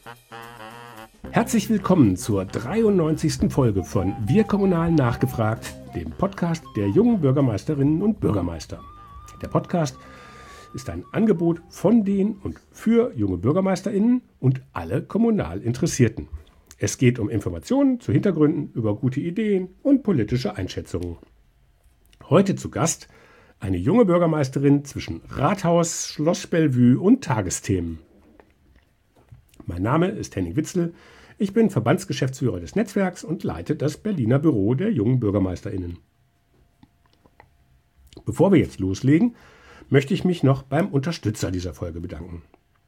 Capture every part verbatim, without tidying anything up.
Herzlich willkommen zur dreiundneunzigsten Folge von Wir Kommunal nachgefragt, dem Podcast der jungen Bürgermeisterinnen und Bürgermeister. Der Podcast ist ein Angebot von den und für junge BürgermeisterInnen und alle kommunal Interessierten. Es geht um Informationen zu Hintergründen, über gute Ideen und politische Einschätzungen. Heute zu Gast eine junge Bürgermeisterin zwischen Rathaus, Schloss Bellevue und Tagesthemen. Mein Name ist Henning Witzel, ich bin Verbandsgeschäftsführer des Netzwerks und leite das Berliner Büro der jungen BürgermeisterInnen. Bevor wir jetzt loslegen, möchte ich mich noch beim Unterstützer dieser Folge bedanken.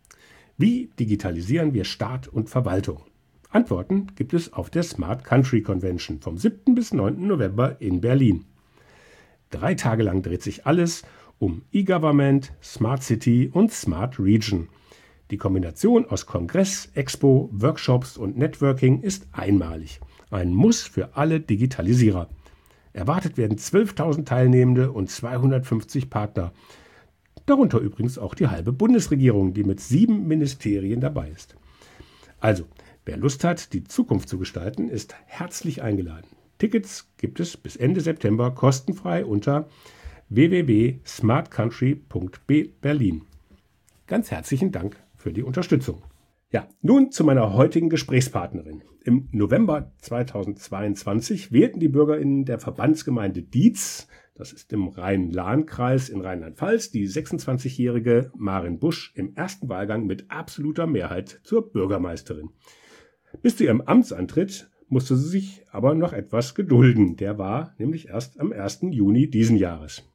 Wie digitalisieren wir Staat und Verwaltung? Antworten gibt es auf der Smart Country Convention vom siebten bis neunten November in Berlin. Drei Tage lang dreht sich alles um E-Government, Smart City und Smart Region. Die Kombination aus Kongress, Expo, Workshops und Networking ist einmalig. Ein Muss für alle Digitalisierer. Erwartet werden zwölftausend Teilnehmende und zweihundertfünfzig Partner. Darunter übrigens auch die halbe Bundesregierung, die mit sieben Ministerien dabei ist. Also, wer Lust hat, die Zukunft zu gestalten, ist herzlich eingeladen. Tickets gibt es bis Ende September kostenfrei unter w w w punkt smart country punkt berlin. Ganz herzlichen Dank für die Unterstützung. Ja, nun zu meiner heutigen Gesprächspartnerin. Im November zweitausendzweiundzwanzig wählten die BürgerInnen der Verbandsgemeinde Dietz, das ist im Rhein-Lahn-Kreis in Rheinland-Pfalz, die sechsundzwanzigjährige Maren Busch im ersten Wahlgang mit absoluter Mehrheit zur Bürgermeisterin. Bis zu ihrem Amtsantritt musste sie sich aber noch etwas gedulden. Der war nämlich erst am ersten Juni diesen Jahres.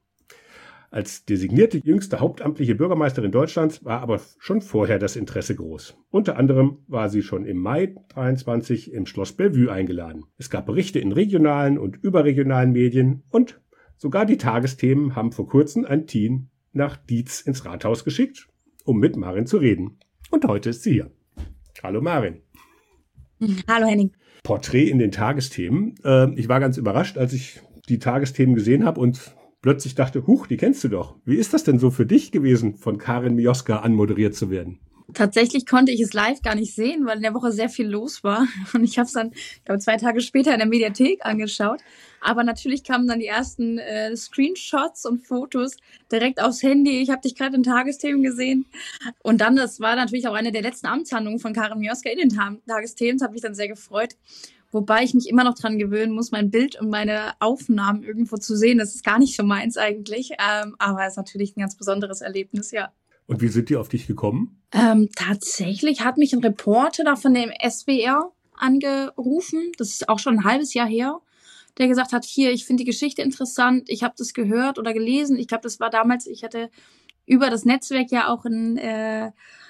Als designierte jüngste hauptamtliche Bürgermeisterin Deutschlands war aber schon vorher das Interesse groß. Unter anderem war sie schon im Mai dreiundzwanzig im Schloss Bellevue eingeladen. Es gab Berichte in regionalen und überregionalen Medien und sogar die Tagesthemen haben vor kurzem ein Team nach Dietz ins Rathaus geschickt, um mit Maren zu reden. Und heute ist sie hier. Hallo Maren. Hallo Henning. Porträt in den Tagesthemen. Äh, ich war ganz überrascht, als ich die Tagesthemen gesehen habe und plötzlich dachte, huch, die kennst du doch. Wie ist das denn so für dich gewesen, von Karin Mioska anmoderiert zu werden? Tatsächlich konnte ich es live gar nicht sehen, weil in der Woche sehr viel los war. Und ich habe es dann, ich glaube, zwei Tage später in der Mediathek angeschaut. Aber natürlich kamen dann die ersten äh, Screenshots und Fotos direkt aufs Handy. Ich habe dich gerade in Tagesthemen gesehen. Und dann, das war natürlich auch eine der letzten Amtshandlungen von Karin Mioska in den Ta- Tagesthemen. Das hat mich dann sehr gefreut. Wobei ich mich immer noch dran gewöhnen muss, mein Bild und meine Aufnahmen irgendwo zu sehen. Das ist gar nicht so meins eigentlich. Ähm, aber es ist natürlich ein ganz besonderes Erlebnis, ja. Und wie sind die auf dich gekommen? Ähm, tatsächlich hat mich ein Reporter da von dem S W R angerufen. Das ist auch schon ein halbes Jahr her. Der gesagt hat, hier, ich finde die Geschichte interessant. Ich habe das gehört oder gelesen. Ich glaube, das war damals, ich hatte über das Netzwerk ja auch ein, äh,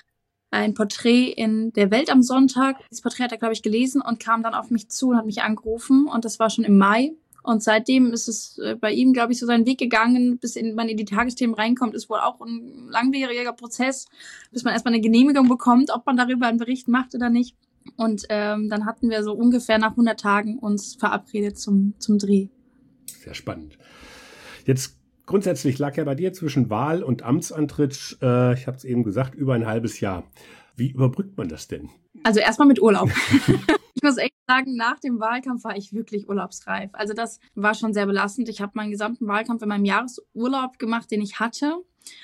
ein Porträt in der Welt am Sonntag. Das Porträt hat er, glaube ich, gelesen und kam dann auf mich zu und hat mich angerufen. Und das war schon im Mai. Und seitdem ist es bei ihm, glaube ich, so seinen Weg gegangen, bis in, man in die Tagesthemen reinkommt, ist wohl auch ein langwieriger Prozess, bis man erstmal eine Genehmigung bekommt, ob man darüber einen Bericht macht oder nicht. Und ähm, dann hatten wir so ungefähr nach hundert Tagen uns verabredet zum, zum Dreh. Sehr spannend. Jetzt grundsätzlich lag ja bei dir zwischen Wahl und Amtsantritt, äh, ich habe es eben gesagt, über ein halbes Jahr. Wie überbrückt man das denn? Also erstmal mit Urlaub. Ich muss echt sagen, nach dem Wahlkampf war ich wirklich urlaubsreif. Also das war schon sehr belastend. Ich habe meinen gesamten Wahlkampf in meinem Jahresurlaub gemacht, den ich hatte.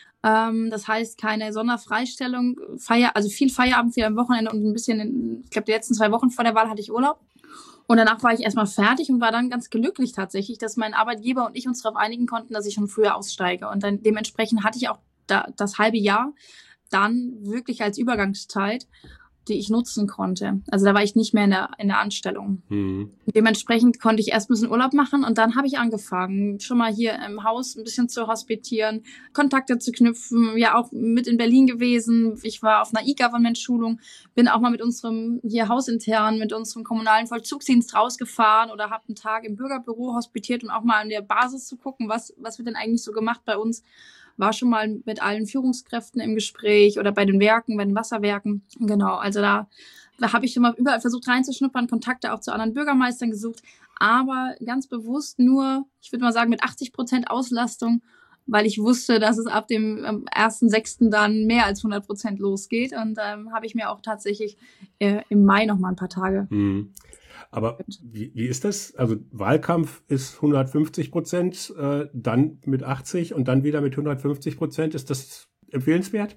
Ähm, das heißt, keine Sonderfreistellung, Feier, also viel Feierabend, viel am Wochenende und ein bisschen, in, ich glaube, die letzten zwei Wochen vor der Wahl hatte ich Urlaub. Und danach war ich erstmal fertig und war dann ganz glücklich tatsächlich, dass mein Arbeitgeber und ich uns darauf einigen konnten, dass ich schon früher aussteige. Und dann dementsprechend hatte ich auch da, das halbe Jahr dann wirklich als Übergangszeit, die ich nutzen konnte. Also da war ich nicht mehr in der, in der Anstellung. Mhm. Dementsprechend konnte ich erst ein bisschen Urlaub machen und dann habe ich angefangen, schon mal hier im Haus ein bisschen zu hospitieren, Kontakte zu knüpfen, ja auch mit in Berlin gewesen. Ich war auf einer E-Government-Schulung, bin auch mal mit unserem hier hausintern, mit unserem kommunalen Vollzugsdienst rausgefahren oder habe einen Tag im Bürgerbüro hospitiert, um auch mal an der Basis zu gucken, was, was wird denn eigentlich so gemacht bei uns. War schon mal mit allen Führungskräften im Gespräch oder bei den Werken, bei den Wasserwerken. Genau, also da, da habe ich schon mal überall versucht reinzuschnuppern, Kontakte auch zu anderen Bürgermeistern gesucht, aber ganz bewusst nur, ich würde mal sagen, mit achtzig Prozent Auslastung weil ich wusste, dass es ab dem ähm, ersten sechsten dann mehr als hundert Prozent losgeht. Und ähm, habe ich mir auch tatsächlich äh, im Mai noch mal ein paar Tage. Mhm. Aber wie, wie ist das? Also Wahlkampf ist hundertfünfzig Prozent, äh, dann mit achtzig und dann wieder mit hundertfünfzig Prozent. Ist das empfehlenswert?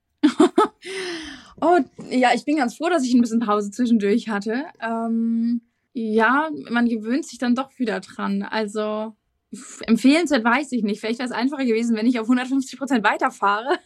Oh, ja, ich bin ganz froh, dass ich ein bisschen Pause zwischendurch hatte. Ähm, ja, man gewöhnt sich dann doch wieder dran. Also f- empfehlenswert weiß ich nicht. Vielleicht wäre es einfacher gewesen, wenn ich auf hundertfünfzig Prozent weiterfahre.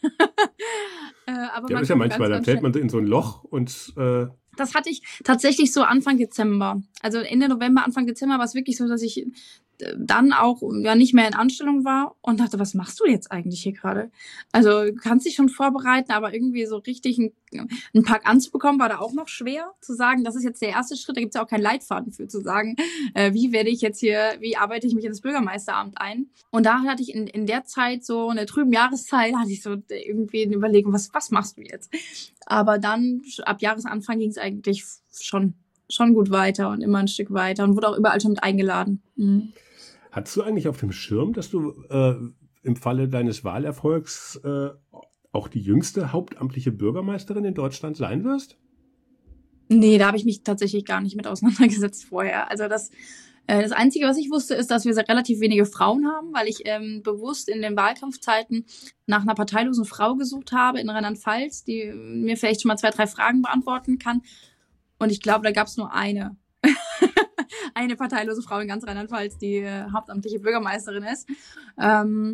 äh, aber Ja, man ist ja kommt manchmal, ganz, dann ganz fällt schnell. man in so ein Loch und äh, Das hatte ich tatsächlich so Anfang Dezember. Also Ende November, Anfang Dezember war es wirklich so, dass ich äh, dann auch ja nicht mehr in Anstellung war und dachte, was machst du jetzt eigentlich hier gerade? Also du kannst dich schon vorbereiten, aber irgendwie so richtig einen, einen Pack anzubekommen, war da auch noch schwer zu sagen, das ist jetzt der erste Schritt, da gibt es ja auch keinen Leitfaden für, zu sagen, äh, wie werde ich jetzt hier, wie arbeite ich mich ins Bürgermeisteramt ein? Und da hatte ich in, in der Zeit so, in der trüben Jahreszeit, hatte ich so irgendwie eine Überlegung, was, was machst du jetzt? Aber dann, ab Jahresanfang ging es eigentlich schon, schon gut weiter und immer ein Stück weiter und wurde auch überall schon mit eingeladen. Mhm. Hattest du eigentlich auf dem Schirm, dass du äh, im Falle deines Wahlerfolgs äh, auch die jüngste hauptamtliche Bürgermeisterin in Deutschland sein wirst? Nee, da habe ich mich tatsächlich gar nicht mit auseinandergesetzt vorher. Also das, äh, das Einzige, was ich wusste, ist, dass wir sehr relativ wenige Frauen haben, weil ich ähm, bewusst in den Wahlkampfzeiten nach einer parteilosen Frau gesucht habe in Rheinland-Pfalz, die mir vielleicht schon mal zwei, drei Fragen beantworten kann. Und ich glaube, da gab es nur eine. eine parteilose Frau in ganz Rheinland-Pfalz, die äh, hauptamtliche Bürgermeisterin ist. Ähm,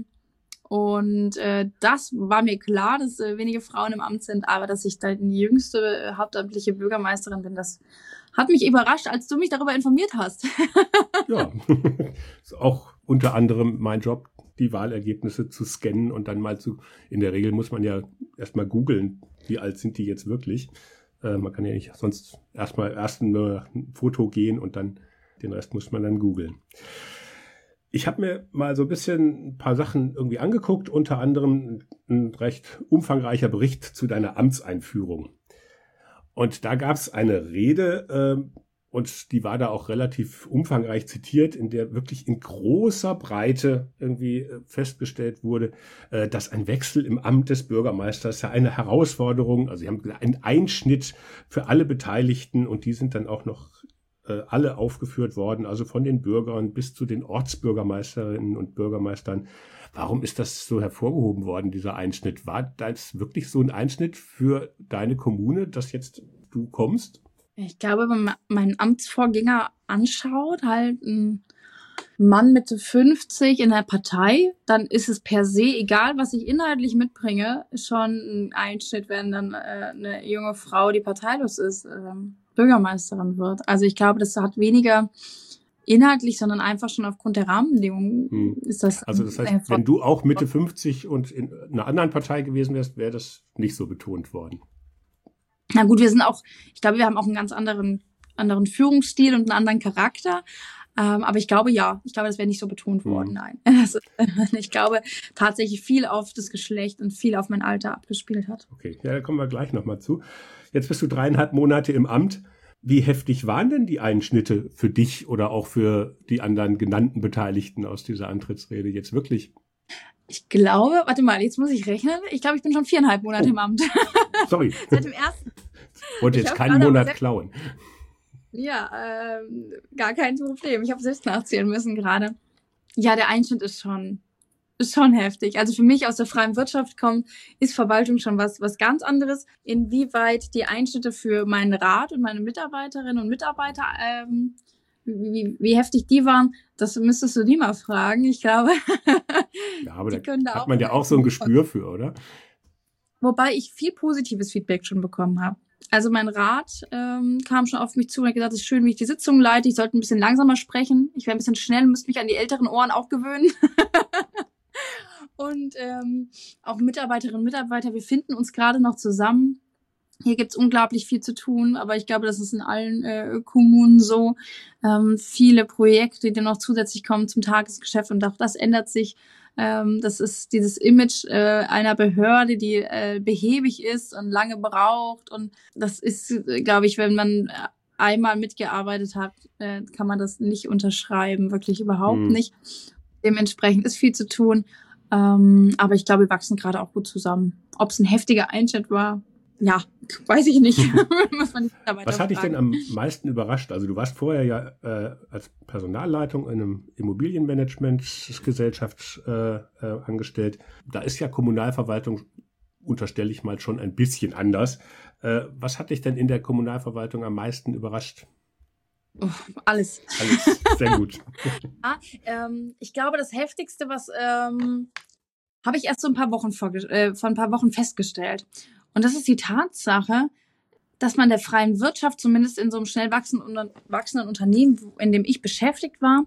und äh, das war mir klar, dass äh, wenige Frauen im Amt sind, aber dass ich da die jüngste äh, hauptamtliche Bürgermeisterin bin, das hat mich überrascht, als du mich darüber informiert hast. Ja, ist auch unter anderem mein Job, die Wahlergebnisse zu scannen und dann mal zu, in der Regel muss man ja erstmal googeln, wie alt sind die jetzt wirklich. Äh, man kann ja nicht sonst erstmal erst ein, ein Foto gehen und dann den Rest muss man dann googeln. Ich habe mir mal so ein bisschen ein paar Sachen irgendwie angeguckt, unter anderem ein recht umfangreicher Bericht zu deiner Amtseinführung. Und da gab es eine Rede, äh, und die war da auch relativ umfangreich zitiert, in der wirklich in großer Breite irgendwie äh, festgestellt wurde, äh, dass ein Wechsel im Amt des Bürgermeisters ja eine Herausforderung, also sie haben einen Einschnitt für alle Beteiligten und die sind dann auch noch äh, alle aufgeführt worden, also von den Bürgern bis zu den Ortsbürgermeisterinnen und Bürgermeistern. Warum ist das so hervorgehoben worden, dieser Einschnitt? War das wirklich so ein Einschnitt für deine Kommune, dass jetzt du kommst? Ich glaube, wenn man meinen Amtsvorgänger anschaut, halt ein Mann Mitte fünfzig in der Partei, dann ist es per se, egal was ich inhaltlich mitbringe, schon ein Einschnitt, wenn dann äh, eine junge Frau, die parteilos ist, ähm, Bürgermeisterin wird. Also ich glaube, das hat weniger inhaltlich, sondern einfach schon aufgrund der Rahmenbedingungen Hm. ist das. Also das heißt, wenn du auch Mitte fünfzig und in einer anderen Partei gewesen wärst, wäre das nicht so betont worden. Na gut, wir sind auch, ich glaube, wir haben auch einen ganz anderen, anderen Führungsstil und einen anderen Charakter. Ähm, aber ich glaube, ja, ich glaube, das wäre nicht so betont worden, Hm. nein. Also, ich glaube, tatsächlich viel auf das Geschlecht und viel auf mein Alter abgespielt hat. Okay, ja, da kommen wir gleich nochmal zu. Jetzt bist du dreieinhalb Monate im Amt. Wie heftig waren denn die Einschnitte für dich oder auch für die anderen genannten Beteiligten aus dieser Antrittsrede jetzt wirklich? Ich glaube, warte mal, jetzt muss ich rechnen. Ich glaube, ich bin schon viereinhalb Monate Oh. im Amt. Sorry, Seit dem ersten. ich wollte Ich jetzt hab keinen gerade aber Monat sehr- klauen. Ja, ähm, gar kein Problem. Ich habe selbst nachzählen müssen gerade. Ja, der Einschnitt ist schon, ist schon heftig. Also für mich aus der freien Wirtschaft kommt, ist Verwaltung schon was, was ganz anderes. Inwieweit die Einschnitte für meinen Rat und meine Mitarbeiterinnen und Mitarbeiter, ähm, wie, wie heftig die waren, das müsstest du die mal fragen. Ich glaube, Ja, aber die da können da hat auch man ja auch so ein Gespür für, oder? Wobei ich viel positives Feedback schon bekommen habe. Also mein Rat ähm, kam schon auf mich zu und hat gesagt, es ist schön, wie ich die Sitzung leite. Ich sollte ein bisschen langsamer sprechen. Ich wäre ein bisschen schnell, müsste mich an die älteren Ohren auch gewöhnen. Und ähm, auch Mitarbeiterinnen und Mitarbeiter, wir finden uns gerade noch zusammen. Hier gibt's unglaublich viel zu tun, aber ich glaube, das ist in allen äh, Kommunen so. Ähm, viele Projekte, die noch zusätzlich kommen zum Tagesgeschäft und auch das ändert sich. Ähm, das ist dieses Image äh, einer Behörde, die äh, behäbig ist und lange braucht. Und das ist, äh, glaube ich, wenn man einmal mitgearbeitet hat, äh, kann man das nicht unterschreiben, wirklich überhaupt Hm. nicht. Dementsprechend ist viel zu tun. Ähm, aber ich glaube, wir wachsen gerade auch gut zusammen. Ob es ein heftiger Einschnitt war, ja, weiß ich nicht. Muss man nicht Was hat dich denn am meisten überrascht? Also du warst vorher ja äh, als Personalleitung in einem Immobilienmanagementsgesellschaft äh, äh, angestellt. Da ist ja Kommunalverwaltung, unterstelle ich mal, schon ein bisschen anders. Äh, was hat dich denn in der Kommunalverwaltung am meisten überrascht? Oh, alles. Alles, sehr gut. ja, ähm, ich glaube, das Heftigste, was ähm, habe ich erst so ein paar Wochen vor, äh, vor ein paar Wochen festgestellt. Und das ist die Tatsache, dass man der freien Wirtschaft, zumindest in so einem schnell wachsenden, wachsenden Unternehmen, in dem ich beschäftigt war,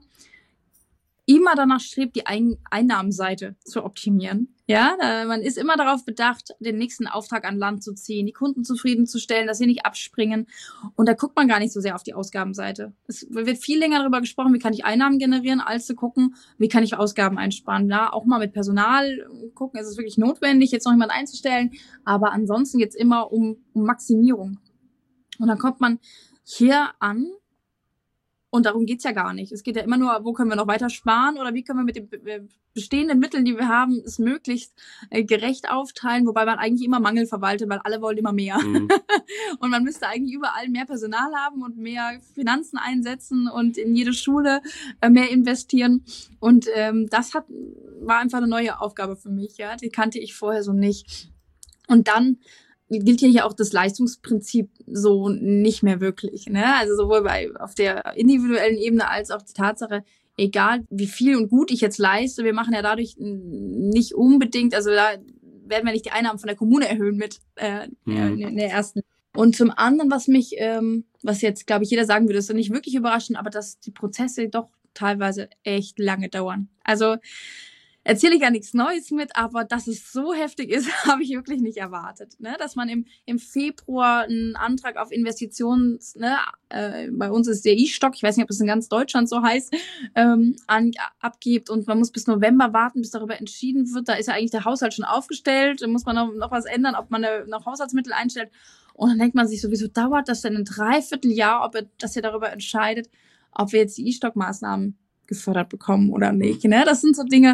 immer danach strebt, die Ein- Einnahmenseite zu optimieren. Ja, da, man ist immer darauf bedacht, den nächsten Auftrag an Land zu ziehen, die Kunden zufriedenzustellen, dass sie nicht abspringen. Und da guckt man gar nicht so sehr auf die Ausgabenseite. Es wird viel länger darüber gesprochen, wie kann ich Einnahmen generieren, als zu gucken, wie kann ich Ausgaben einsparen. Ja, auch mal mit Personal gucken, ist es wirklich notwendig, jetzt noch jemanden einzustellen. Aber ansonsten geht es immer um, um Maximierung. Und dann kommt man hier an, und darum geht's ja gar nicht. Es geht ja immer nur, wo können wir noch weiter sparen oder wie können wir mit den bestehenden Mitteln, die wir haben, es möglichst äh, gerecht aufteilen, wobei man eigentlich immer Mangel verwaltet, weil alle wollen immer mehr. Mhm. Und man müsste eigentlich überall mehr Personal haben und mehr Finanzen einsetzen und in jede Schule äh, mehr investieren. Und ähm, das hat war einfach eine neue Aufgabe für mich. Ja, die kannte ich vorher so nicht. Und dann gilt hier auch das Leistungsprinzip so nicht mehr wirklich. Ne? Also sowohl bei auf der individuellen Ebene als auch die Tatsache, egal wie viel und gut ich jetzt leiste, wir machen ja dadurch nicht unbedingt, also da werden wir nicht die Einnahmen von der Kommune erhöhen mit äh, mhm. in der ersten. Und zum anderen, was mich, ähm, was jetzt, glaube ich, jeder sagen würde, ist nicht wirklich überraschend, aber dass die Prozesse doch teilweise echt lange dauern. Also erzähle ich ja nichts Neues mit, aber dass es so heftig ist, habe ich wirklich nicht erwartet. Ne? Dass man im, im Februar einen Antrag auf Investitions, ne, äh, bei uns ist der I-Stock, ich weiß nicht, ob es in ganz Deutschland so heißt, ähm, an, abgibt und man muss bis November warten, bis darüber entschieden wird. Da ist ja eigentlich der Haushalt schon aufgestellt, da muss man noch, noch was ändern, ob man eine, noch Haushaltsmittel einstellt. Und dann denkt man sich so, wieso dauert das denn ein Dreivierteljahr, ob er, dass ihr darüber entscheidet, ob wir jetzt die I-Stock-Maßnahmen gefördert bekommen oder nicht. Ne? Das sind so Dinge,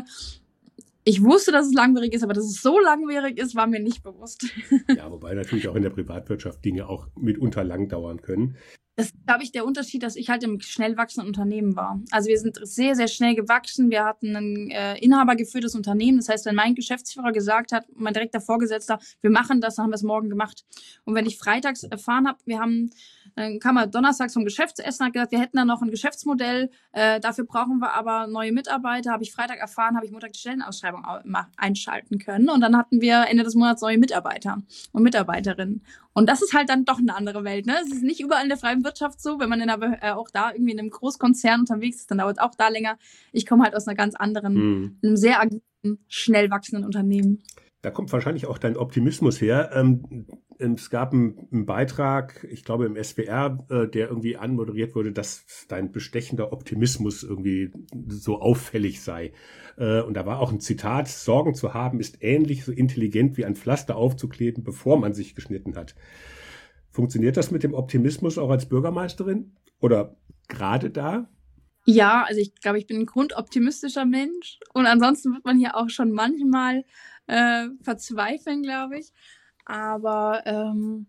ich wusste, dass es langwierig ist, aber dass es so langwierig ist, war mir nicht bewusst. Ja, wobei natürlich auch in der Privatwirtschaft Dinge auch mitunter lang dauern können. Das ist, glaube ich, der Unterschied, dass ich halt im schnell wachsenden Unternehmen war. Also wir sind sehr, sehr schnell gewachsen. Wir hatten ein äh, inhabergeführtes Unternehmen. Das heißt, wenn mein Geschäftsführer gesagt hat, mein direkter Vorgesetzter, wir machen das, dann haben wir es morgen gemacht. Und wenn ich freitags erfahren habe, wir haben, dann kam er donnerstags vom Geschäftsessen, hat gesagt, wir hätten da noch ein Geschäftsmodell, äh, dafür brauchen wir aber neue Mitarbeiter. Habe ich Freitag erfahren, habe ich Montag die Stellenausschreibung einschalten können. Und dann hatten wir Ende des Monats neue Mitarbeiter und Mitarbeiterinnen. Und das ist halt dann doch eine andere Welt, ne? Es ist nicht überall in der freien Wirtschaft so, wenn man in einer, äh, auch da irgendwie in einem Großkonzern unterwegs ist, dann dauert es auch da länger. Ich komme halt aus einer ganz anderen, hm. einem sehr agilen, schnell wachsenden Unternehmen. Da kommt wahrscheinlich auch dein Optimismus her. Ähm, es gab einen, einen Beitrag, ich glaube im S W R, äh, der irgendwie anmoderiert wurde, dass dein bestechender Optimismus irgendwie so auffällig sei. Äh, und da war auch ein Zitat: Sorgen zu haben ist ähnlich so intelligent wie ein Pflaster aufzukleben, bevor man sich geschnitten hat. Funktioniert das mit dem Optimismus auch als Bürgermeisterin? Oder gerade da? Ja, also ich glaube, ich bin ein grundoptimistischer Mensch. Und ansonsten wird man hier auch schon manchmal äh, verzweifeln, glaube ich. Aber ähm,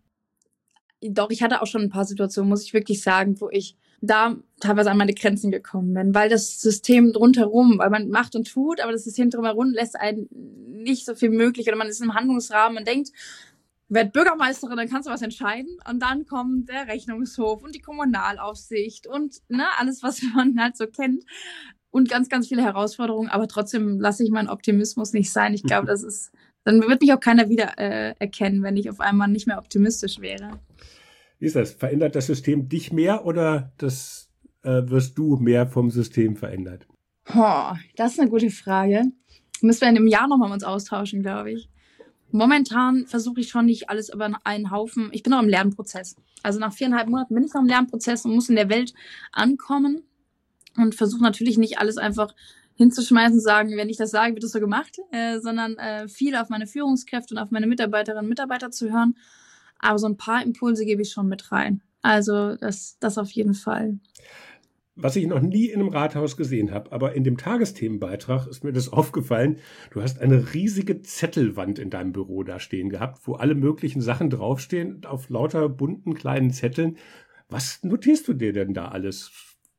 doch, ich hatte auch schon ein paar Situationen, muss ich wirklich sagen, wo ich da teilweise an meine Grenzen gekommen bin, weil das System rundherum, weil man macht und tut, aber das System drumherum lässt einen nicht so viel möglich oder man ist im Handlungsrahmen, man denkt, werd Bürgermeisterin, dann kannst du was entscheiden und dann kommt der Rechnungshof und die Kommunalaufsicht und ne, alles, was man halt so kennt und ganz, ganz viele Herausforderungen, aber trotzdem lasse ich meinen Optimismus nicht sein. Ich glaube, das ist, dann wird mich auch keiner wieder äh, erkennen, wenn ich auf einmal nicht mehr optimistisch wäre. Wie ist das? Verändert das System dich mehr oder das, äh, wirst du mehr vom System verändert? Oh, das ist eine gute Frage. Müssen wir in einem Jahr nochmal uns austauschen, glaube ich. Momentan versuche ich schon nicht alles über einen Haufen. Ich bin noch im Lernprozess. Also nach viereinhalb Monaten bin ich noch im Lernprozess und muss in der Welt ankommen und versuche natürlich nicht alles einfach hinzuschmeißen und sagen, wenn ich das sage, wird das so gemacht, äh, sondern äh, viel auf meine Führungskräfte und auf meine Mitarbeiterinnen und Mitarbeiter zu hören. Aber so ein paar Impulse gebe ich schon mit rein. Also das, das auf jeden Fall. Was ich noch nie in einem Rathaus gesehen habe, aber in dem Tagesthemenbeitrag ist mir das aufgefallen. Du hast eine riesige Zettelwand in deinem Büro da stehen gehabt, wo alle möglichen Sachen draufstehen, auf lauter bunten kleinen Zetteln. Was notierst du dir denn da alles?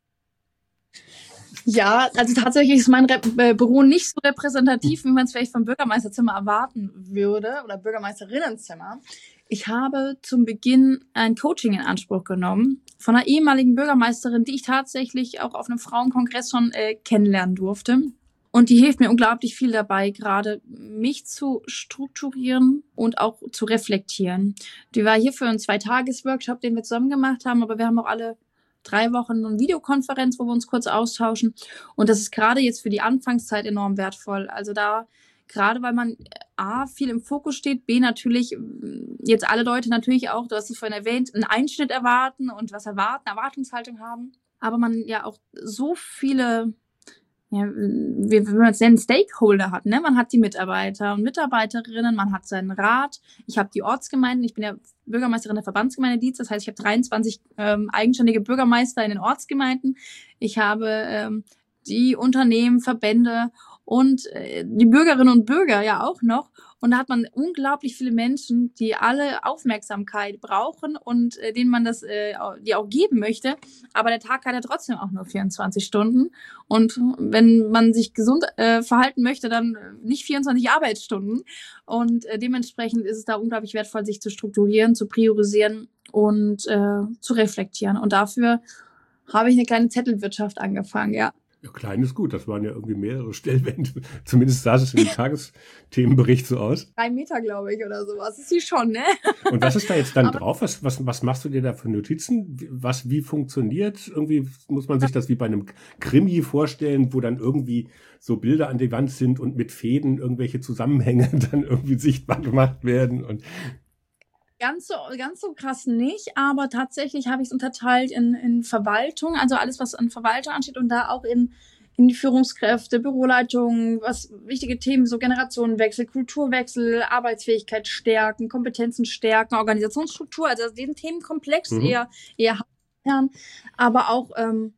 Ja, also tatsächlich ist mein Re- Büro nicht so repräsentativ, wie man es vielleicht vom Bürgermeisterzimmer erwarten würde oder Bürgermeisterinnenzimmer. Ich habe zum Beginn ein Coaching in Anspruch genommen von einer ehemaligen Bürgermeisterin, die ich tatsächlich auch auf einem Frauenkongress schon äh, kennenlernen durfte. Und die hilft mir unglaublich viel dabei, gerade mich zu strukturieren und auch zu reflektieren. Die war hier für einen Zwei-Tages-Workshop, den wir zusammen gemacht haben, aber wir haben auch alle drei Wochen eine Videokonferenz, wo wir uns kurz austauschen. Und das ist gerade jetzt für die Anfangszeit enorm wertvoll. Also da, gerade weil man A, viel im Fokus steht, B, natürlich jetzt alle Leute natürlich auch, du hast es vorhin erwähnt, einen Einschnitt erwarten und was erwarten, Erwartungshaltung haben. Aber man ja auch so viele, ja, wie, wie man es nennen, Stakeholder hat, ne? Man hat die Mitarbeiter und Mitarbeiterinnen, man hat seinen Rat. Ich habe die Ortsgemeinden, ich bin ja Bürgermeisterin der Verbandsgemeinde Dietz, das heißt, ich habe dreiundzwanzig ähm, eigenständige Bürgermeister in den Ortsgemeinden. Ich habe ähm, die Unternehmen, Verbände und äh, die Bürgerinnen und Bürger ja auch noch. Und da hat man unglaublich viele Menschen, die alle Aufmerksamkeit brauchen und äh, denen man das äh, die auch geben möchte. Aber der Tag hat ja trotzdem auch nur vierundzwanzig Stunden. Und wenn man sich gesund äh, verhalten möchte, dann nicht vierundzwanzig Arbeitsstunden. Und äh, dementsprechend ist es da unglaublich wertvoll, sich zu strukturieren, zu priorisieren und äh, zu reflektieren. Und dafür habe ich eine kleine Zettelwirtschaft angefangen, ja. Ja, klein ist gut. Das waren ja irgendwie mehrere Stellwände. Zumindest sah es in dem Tagesthemenbericht so aus. Drei Meter, glaube ich, oder sowas. Ist sie schon, ne? Und was ist da jetzt dann Aber drauf? Was, was, was machst du dir da für Notizen? Was, wie funktioniert? Irgendwie muss man sich das wie bei einem Krimi vorstellen, wo dann irgendwie so Bilder an die Wand sind und mit Fäden irgendwelche Zusammenhänge dann irgendwie sichtbar gemacht werden und Ganz so, ganz so krass nicht, aber tatsächlich habe ich es unterteilt in, in Verwaltung, also alles, was an Verwaltung ansteht und da auch in, in die Führungskräfte, Büroleitungen, was wichtige Themen, so Generationenwechsel, Kulturwechsel, Arbeitsfähigkeit stärken, Kompetenzen stärken, Organisationsstruktur, also diesen Themenkomplex mhm. eher, eher Hauptkern, aber auch ähm,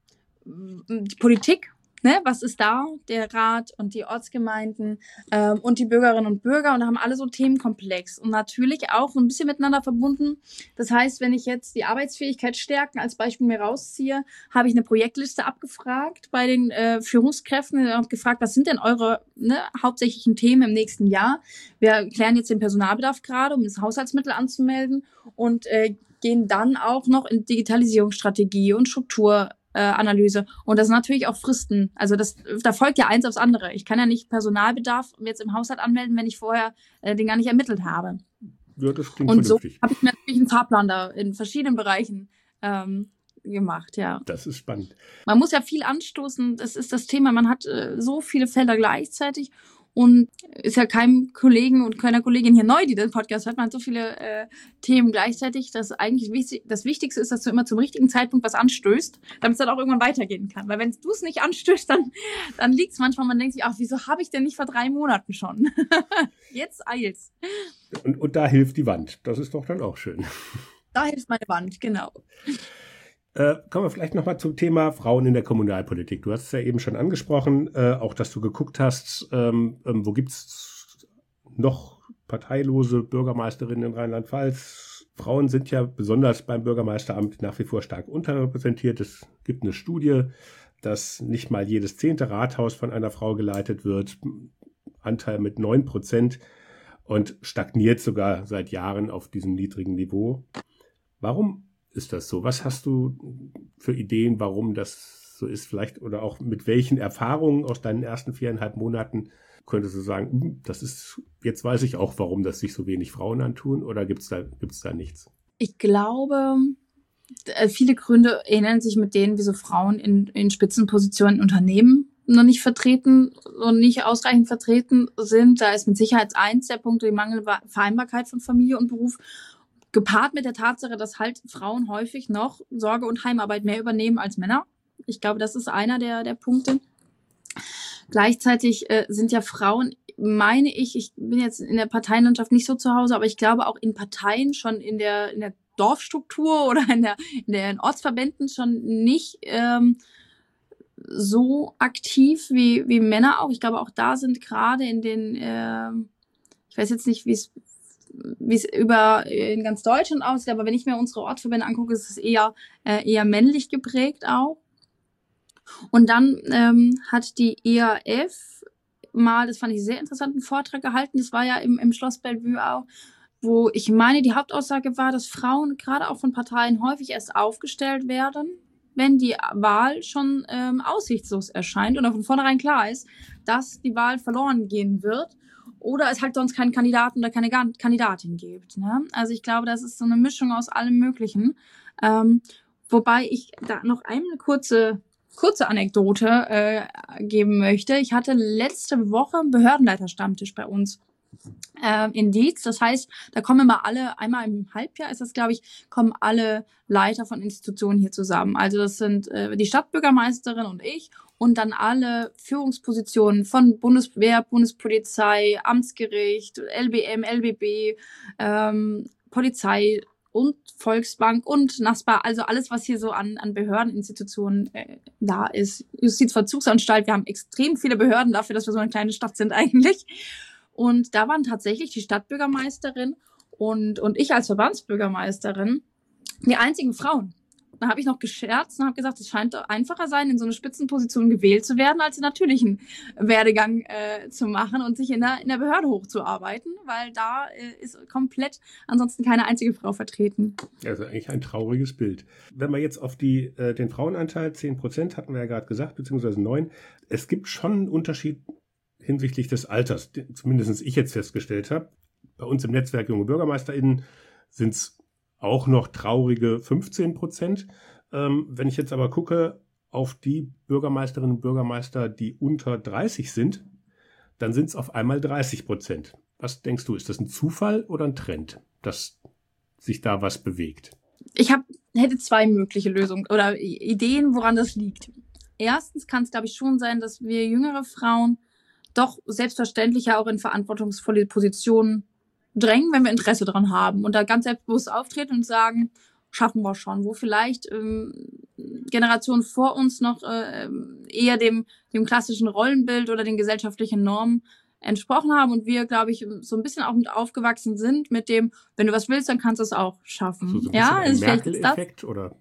die Politik. Ne, was ist da? Der Rat und die Ortsgemeinden ähm, und die Bürgerinnen und Bürger und da haben alle so Themenkomplex und natürlich auch so ein bisschen miteinander verbunden. Das heißt, wenn ich jetzt die Arbeitsfähigkeit stärken als Beispiel mir rausziehe, habe ich eine Projektliste abgefragt bei den äh, Führungskräften und gefragt, was sind denn eure ne, hauptsächlichen Themen im nächsten Jahr? Wir klären jetzt den Personalbedarf gerade, um das Haushaltsmittel anzumelden und äh, gehen dann auch noch in Digitalisierungsstrategie und Struktur Äh, Analyse. Und das sind natürlich auch Fristen. Also das, da folgt ja eins aufs andere. Ich kann ja nicht Personalbedarf jetzt im Haushalt anmelden, wenn ich vorher äh, den gar nicht ermittelt habe. Ja, das klingt Und vernünftig. so habe ich mir natürlich einen Fahrplan da in verschiedenen Bereichen ähm, gemacht, ja. Das ist spannend. Man muss ja viel anstoßen. Das ist das Thema. Man hat äh, so viele Felder gleichzeitig. Und ist ja keinem Kollegen und keiner Kollegin hier neu, die den Podcast hört. Man hat so viele äh, Themen gleichzeitig, dass eigentlich wichtig, das Wichtigste ist, dass du immer zum richtigen Zeitpunkt was anstößt, damit es dann auch irgendwann weitergehen kann. Weil wenn du es nicht anstößt, dann, dann liegt es manchmal, man denkt sich, ach, wieso habe ich denn nicht vor drei Monaten schon? Jetzt eilt's. Und, und da hilft die Wand. Das ist doch dann auch schön. Da hilft meine Wand, genau. Äh, kommen wir vielleicht nochmal zum Thema Frauen in der Kommunalpolitik. Du hast es ja eben schon angesprochen, äh, auch dass du geguckt hast, ähm, ähm, wo gibt's noch parteilose Bürgermeisterinnen in Rheinland-Pfalz. Frauen sind ja besonders beim Bürgermeisteramt nach wie vor stark unterrepräsentiert. Es gibt eine Studie, dass nicht mal jedes zehnte Rathaus von einer Frau geleitet wird. Anteil mit neun Prozent und stagniert sogar seit Jahren auf diesem niedrigen Niveau. Warum ist das so? Was hast du für Ideen, warum das so ist? Vielleicht oder auch mit welchen Erfahrungen aus deinen ersten viereinhalb Monaten könntest du sagen, das ist, jetzt weiß ich auch, warum das sich so wenig Frauen antun, oder gibt's da, gibt's da nichts? Ich glaube, viele Gründe ähneln sich mit denen, wieso Frauen in, in Spitzenpositionen in Unternehmen noch nicht vertreten und nicht ausreichend vertreten sind. Da ist mit Sicherheit eins der Punkte die mangelnde Vereinbarkeit von Familie und Beruf, gepaart mit der Tatsache, dass halt Frauen häufig noch Sorge- und Heimarbeit mehr übernehmen als Männer. Ich glaube, das ist einer der, der Punkte. Gleichzeitig äh, sind ja Frauen, meine ich, ich bin jetzt in der Parteienlandschaft nicht so zu Hause, aber ich glaube auch in Parteien schon in der, in der Dorfstruktur oder in der, in den Ortsverbänden schon nicht ähm, so aktiv wie, wie Männer auch. Ich glaube, auch da sind gerade in den, äh, ich weiß jetzt nicht, wie es wie es über in ganz Deutschland aussieht, aber wenn ich mir unsere Ortsverbände angucke, ist es eher äh, eher männlich geprägt auch. Und dann ähm, hat die E A F mal, das fand ich sehr interessanten Vortrag gehalten, das war ja im, im Schloss Bellevue auch, wo ich meine, die Hauptaussage war, dass Frauen gerade auch von Parteien häufig erst aufgestellt werden, wenn die Wahl schon ähm, aussichtslos erscheint und auch von vornherein klar ist, dass die Wahl verloren gehen wird oder es halt sonst keinen Kandidaten oder keine Kandidatin gibt. Ne? Also ich glaube, das ist so eine Mischung aus allem Möglichen. Ähm, wobei ich da noch eine kurze kurze Anekdote äh, geben möchte. Ich hatte letzte Woche einen Behördenleiterstammtisch bei uns äh, in Dietz. Das heißt, da kommen immer alle, einmal im Halbjahr ist das, glaube ich, kommen alle Leiter von Institutionen hier zusammen. Also das sind äh, die Stadtbürgermeisterin und ich und dann alle Führungspositionen von Bundeswehr, Bundespolizei, Amtsgericht, L B M, L B B, ähm, Polizei und Volksbank und NASPA, also alles, was hier so an, an Behördeninstitutionen äh, da ist. Justizvollzugsanstalt, wir haben extrem viele Behörden dafür, dass wir so eine kleine Stadt sind eigentlich. Und da waren tatsächlich die Stadtbürgermeisterin und, und ich als Verbandsbürgermeisterin die einzigen Frauen. Da habe ich noch gescherzt und habe gesagt, es scheint einfacher sein, in so eine Spitzenposition gewählt zu werden, als den natürlichen Werdegang äh, zu machen und sich in der, in der Behörde hochzuarbeiten, weil da äh, ist komplett ansonsten keine einzige Frau vertreten. Also eigentlich ein trauriges Bild. Wenn wir jetzt auf die, äh, den Frauenanteil, zehn Prozent hatten wir ja gerade gesagt, beziehungsweise neun, es gibt schon einen Unterschied hinsichtlich des Alters, den zumindest ich jetzt festgestellt habe. Bei uns im Netzwerk Junge BürgermeisterInnen sind es auch noch traurige fünfzehn Prozent. Ähm, wenn ich jetzt aber gucke auf die Bürgermeisterinnen und Bürgermeister, die unter dreißig sind, dann sind es auf einmal dreißig Prozent. Was denkst du, ist das ein Zufall oder ein Trend, dass sich da was bewegt? Ich hab, hätte zwei mögliche Lösungen oder Ideen, woran das liegt. Erstens kann es, glaube ich, schon sein, dass wir jüngere Frauen doch selbstverständlich auch in verantwortungsvolle Positionen drängen, wenn wir Interesse dran haben und da ganz selbstbewusst auftreten und sagen, schaffen wir schon, wo vielleicht ähm, Generationen vor uns noch äh, eher dem, dem klassischen Rollenbild oder den gesellschaftlichen Normen entsprochen haben und wir, glaube ich, so ein bisschen auch mit aufgewachsen sind mit dem, wenn du was willst, dann kannst du es auch schaffen. So, so ein ja, ein ist vielleicht Merkel-Effekt, oder?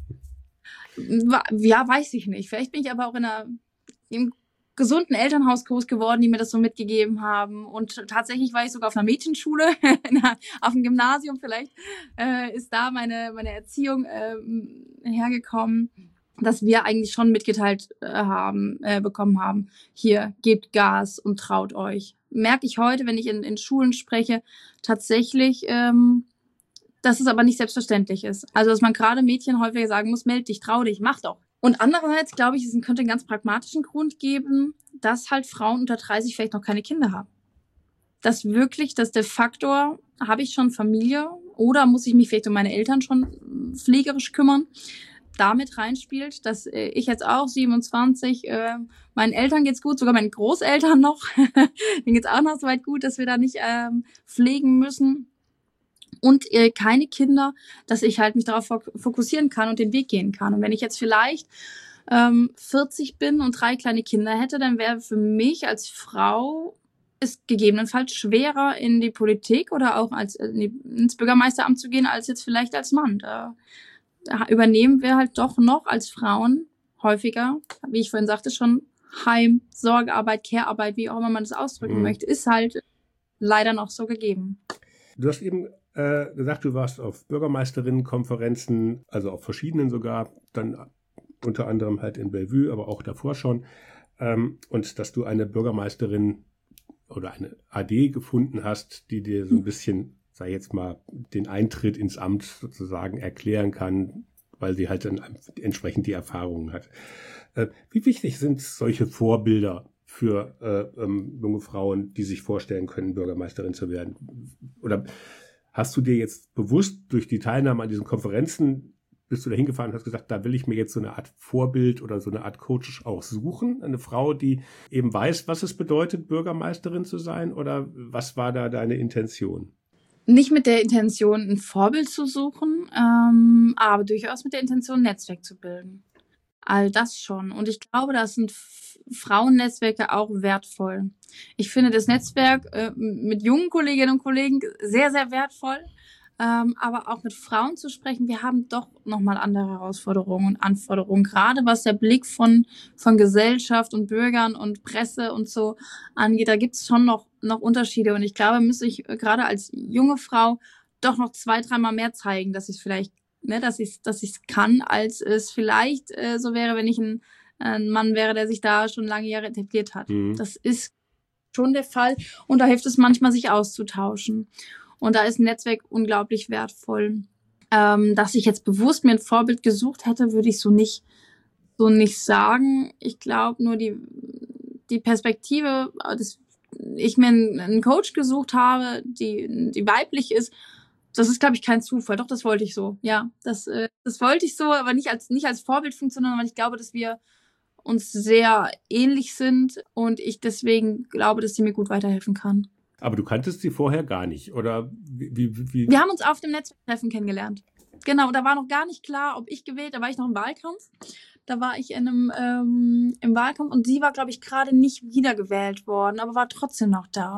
Ja, weiß ich nicht. Vielleicht bin ich aber auch in einer im gesunden Elternhaus groß geworden, die mir das so mitgegeben haben. Und tatsächlich war ich sogar auf einer Mädchenschule, auf dem Gymnasium vielleicht, äh, ist da meine meine Erziehung äh, hergekommen, dass wir eigentlich schon mitgeteilt äh, haben, äh, bekommen haben, hier, gebt Gas und traut euch. Merke ich heute, wenn ich in, in Schulen spreche, tatsächlich, ähm, dass es aber nicht selbstverständlich ist. Also, dass man gerade Mädchen häufiger sagen muss, meld dich, trau dich, mach doch. Und andererseits, glaube ich, es könnte einen ganz pragmatischen Grund geben, dass halt Frauen unter dreißig vielleicht noch keine Kinder haben. Dass wirklich, dass der Faktor, habe ich schon Familie oder muss ich mich vielleicht um meine Eltern schon pflegerisch kümmern, damit reinspielt, dass äh, ich jetzt auch siebenundzwanzig, äh, meinen Eltern geht's gut, sogar meinen Großeltern noch, denen geht's auch noch so weit gut, dass wir da nicht ähm, pflegen müssen. Und äh, keine Kinder, dass ich halt mich darauf fokussieren kann und den Weg gehen kann. Und wenn ich jetzt vielleicht ähm, vierzig bin und drei kleine Kinder hätte, dann wäre für mich als Frau es gegebenenfalls schwerer, in die Politik oder auch als in die, ins Bürgermeisteramt zu gehen, als jetzt vielleicht als Mann. Da, da übernehmen wir halt doch noch als Frauen häufiger, wie ich vorhin sagte, schon Heim, Sorgearbeit, Care-Arbeit, wie auch immer man das ausdrücken mhm. möchte, ist halt leider noch so gegeben. Du hast eben äh, gesagt, du warst auf Bürgermeisterinnenkonferenzen, also auf verschiedenen sogar, dann unter anderem halt in Bellevue, aber auch davor schon. Ähm, und dass du eine Bürgermeisterin oder eine A D gefunden hast, die dir so ein bisschen, sag ich jetzt mal, den Eintritt ins Amt sozusagen erklären kann, weil sie halt dann entsprechend die Erfahrungen hat. Äh, wie wichtig sind solche Vorbilder für äh, ähm, junge Frauen, die sich vorstellen können, Bürgermeisterin zu werden? Oder hast du dir jetzt bewusst durch die Teilnahme an diesen Konferenzen, bist du da hingefahren und hast gesagt, da will ich mir jetzt so eine Art Vorbild oder so eine Art Coach auch suchen? Eine Frau, die eben weiß, was es bedeutet, Bürgermeisterin zu sein? Oder was war da deine Intention? Nicht mit der Intention, ein Vorbild zu suchen, ähm, aber durchaus mit der Intention, ein Netzwerk zu bilden. All das schon. Und ich glaube, da sind F- Frauennetzwerke auch wertvoll. Ich finde das Netzwerk äh, mit jungen Kolleginnen und Kollegen sehr, sehr wertvoll. Ähm, aber auch mit Frauen zu sprechen, wir haben doch nochmal andere Herausforderungen und Anforderungen, gerade was der Blick von, von Gesellschaft und Bürgern und Presse und so angeht. Da gibt's schon noch, noch Unterschiede. Und ich glaube, müsste ich äh, gerade als junge Frau doch noch zwei, dreimal mehr zeigen, dass ich es vielleicht, ne, dass ich dass ich es kann, als es vielleicht äh, so wäre, wenn ich ein, ein Mann wäre, der sich da schon lange Jahre etabliert hat. Mhm. Das ist schon der Fall. Und da hilft es manchmal, sich auszutauschen. Und da ist ein Netzwerk unglaublich wertvoll. Ähm, dass ich jetzt bewusst mir ein Vorbild gesucht hätte, würde ich so nicht, so nicht sagen. Ich glaube nur die, die Perspektive, dass ich mir einen, einen Coach gesucht habe, die, die weiblich ist, das ist, glaube ich, kein Zufall. Doch, das wollte ich so. Ja, das, äh, das wollte ich so, aber nicht als, nicht als Vorbildfunktion, sondern weil ich glaube, dass wir uns sehr ähnlich sind und ich deswegen glaube, dass sie mir gut weiterhelfen kann. Aber du kanntest sie vorher gar nicht, oder wie? wie, wie? Wir haben uns auf dem Netzwerktreffen kennengelernt. Genau, da war noch gar nicht klar, ob ich gewählt, da war ich noch im Wahlkampf. Da war ich in einem ähm, im Wahlkampf und sie war, glaube ich, gerade nicht wiedergewählt worden, aber war trotzdem noch da.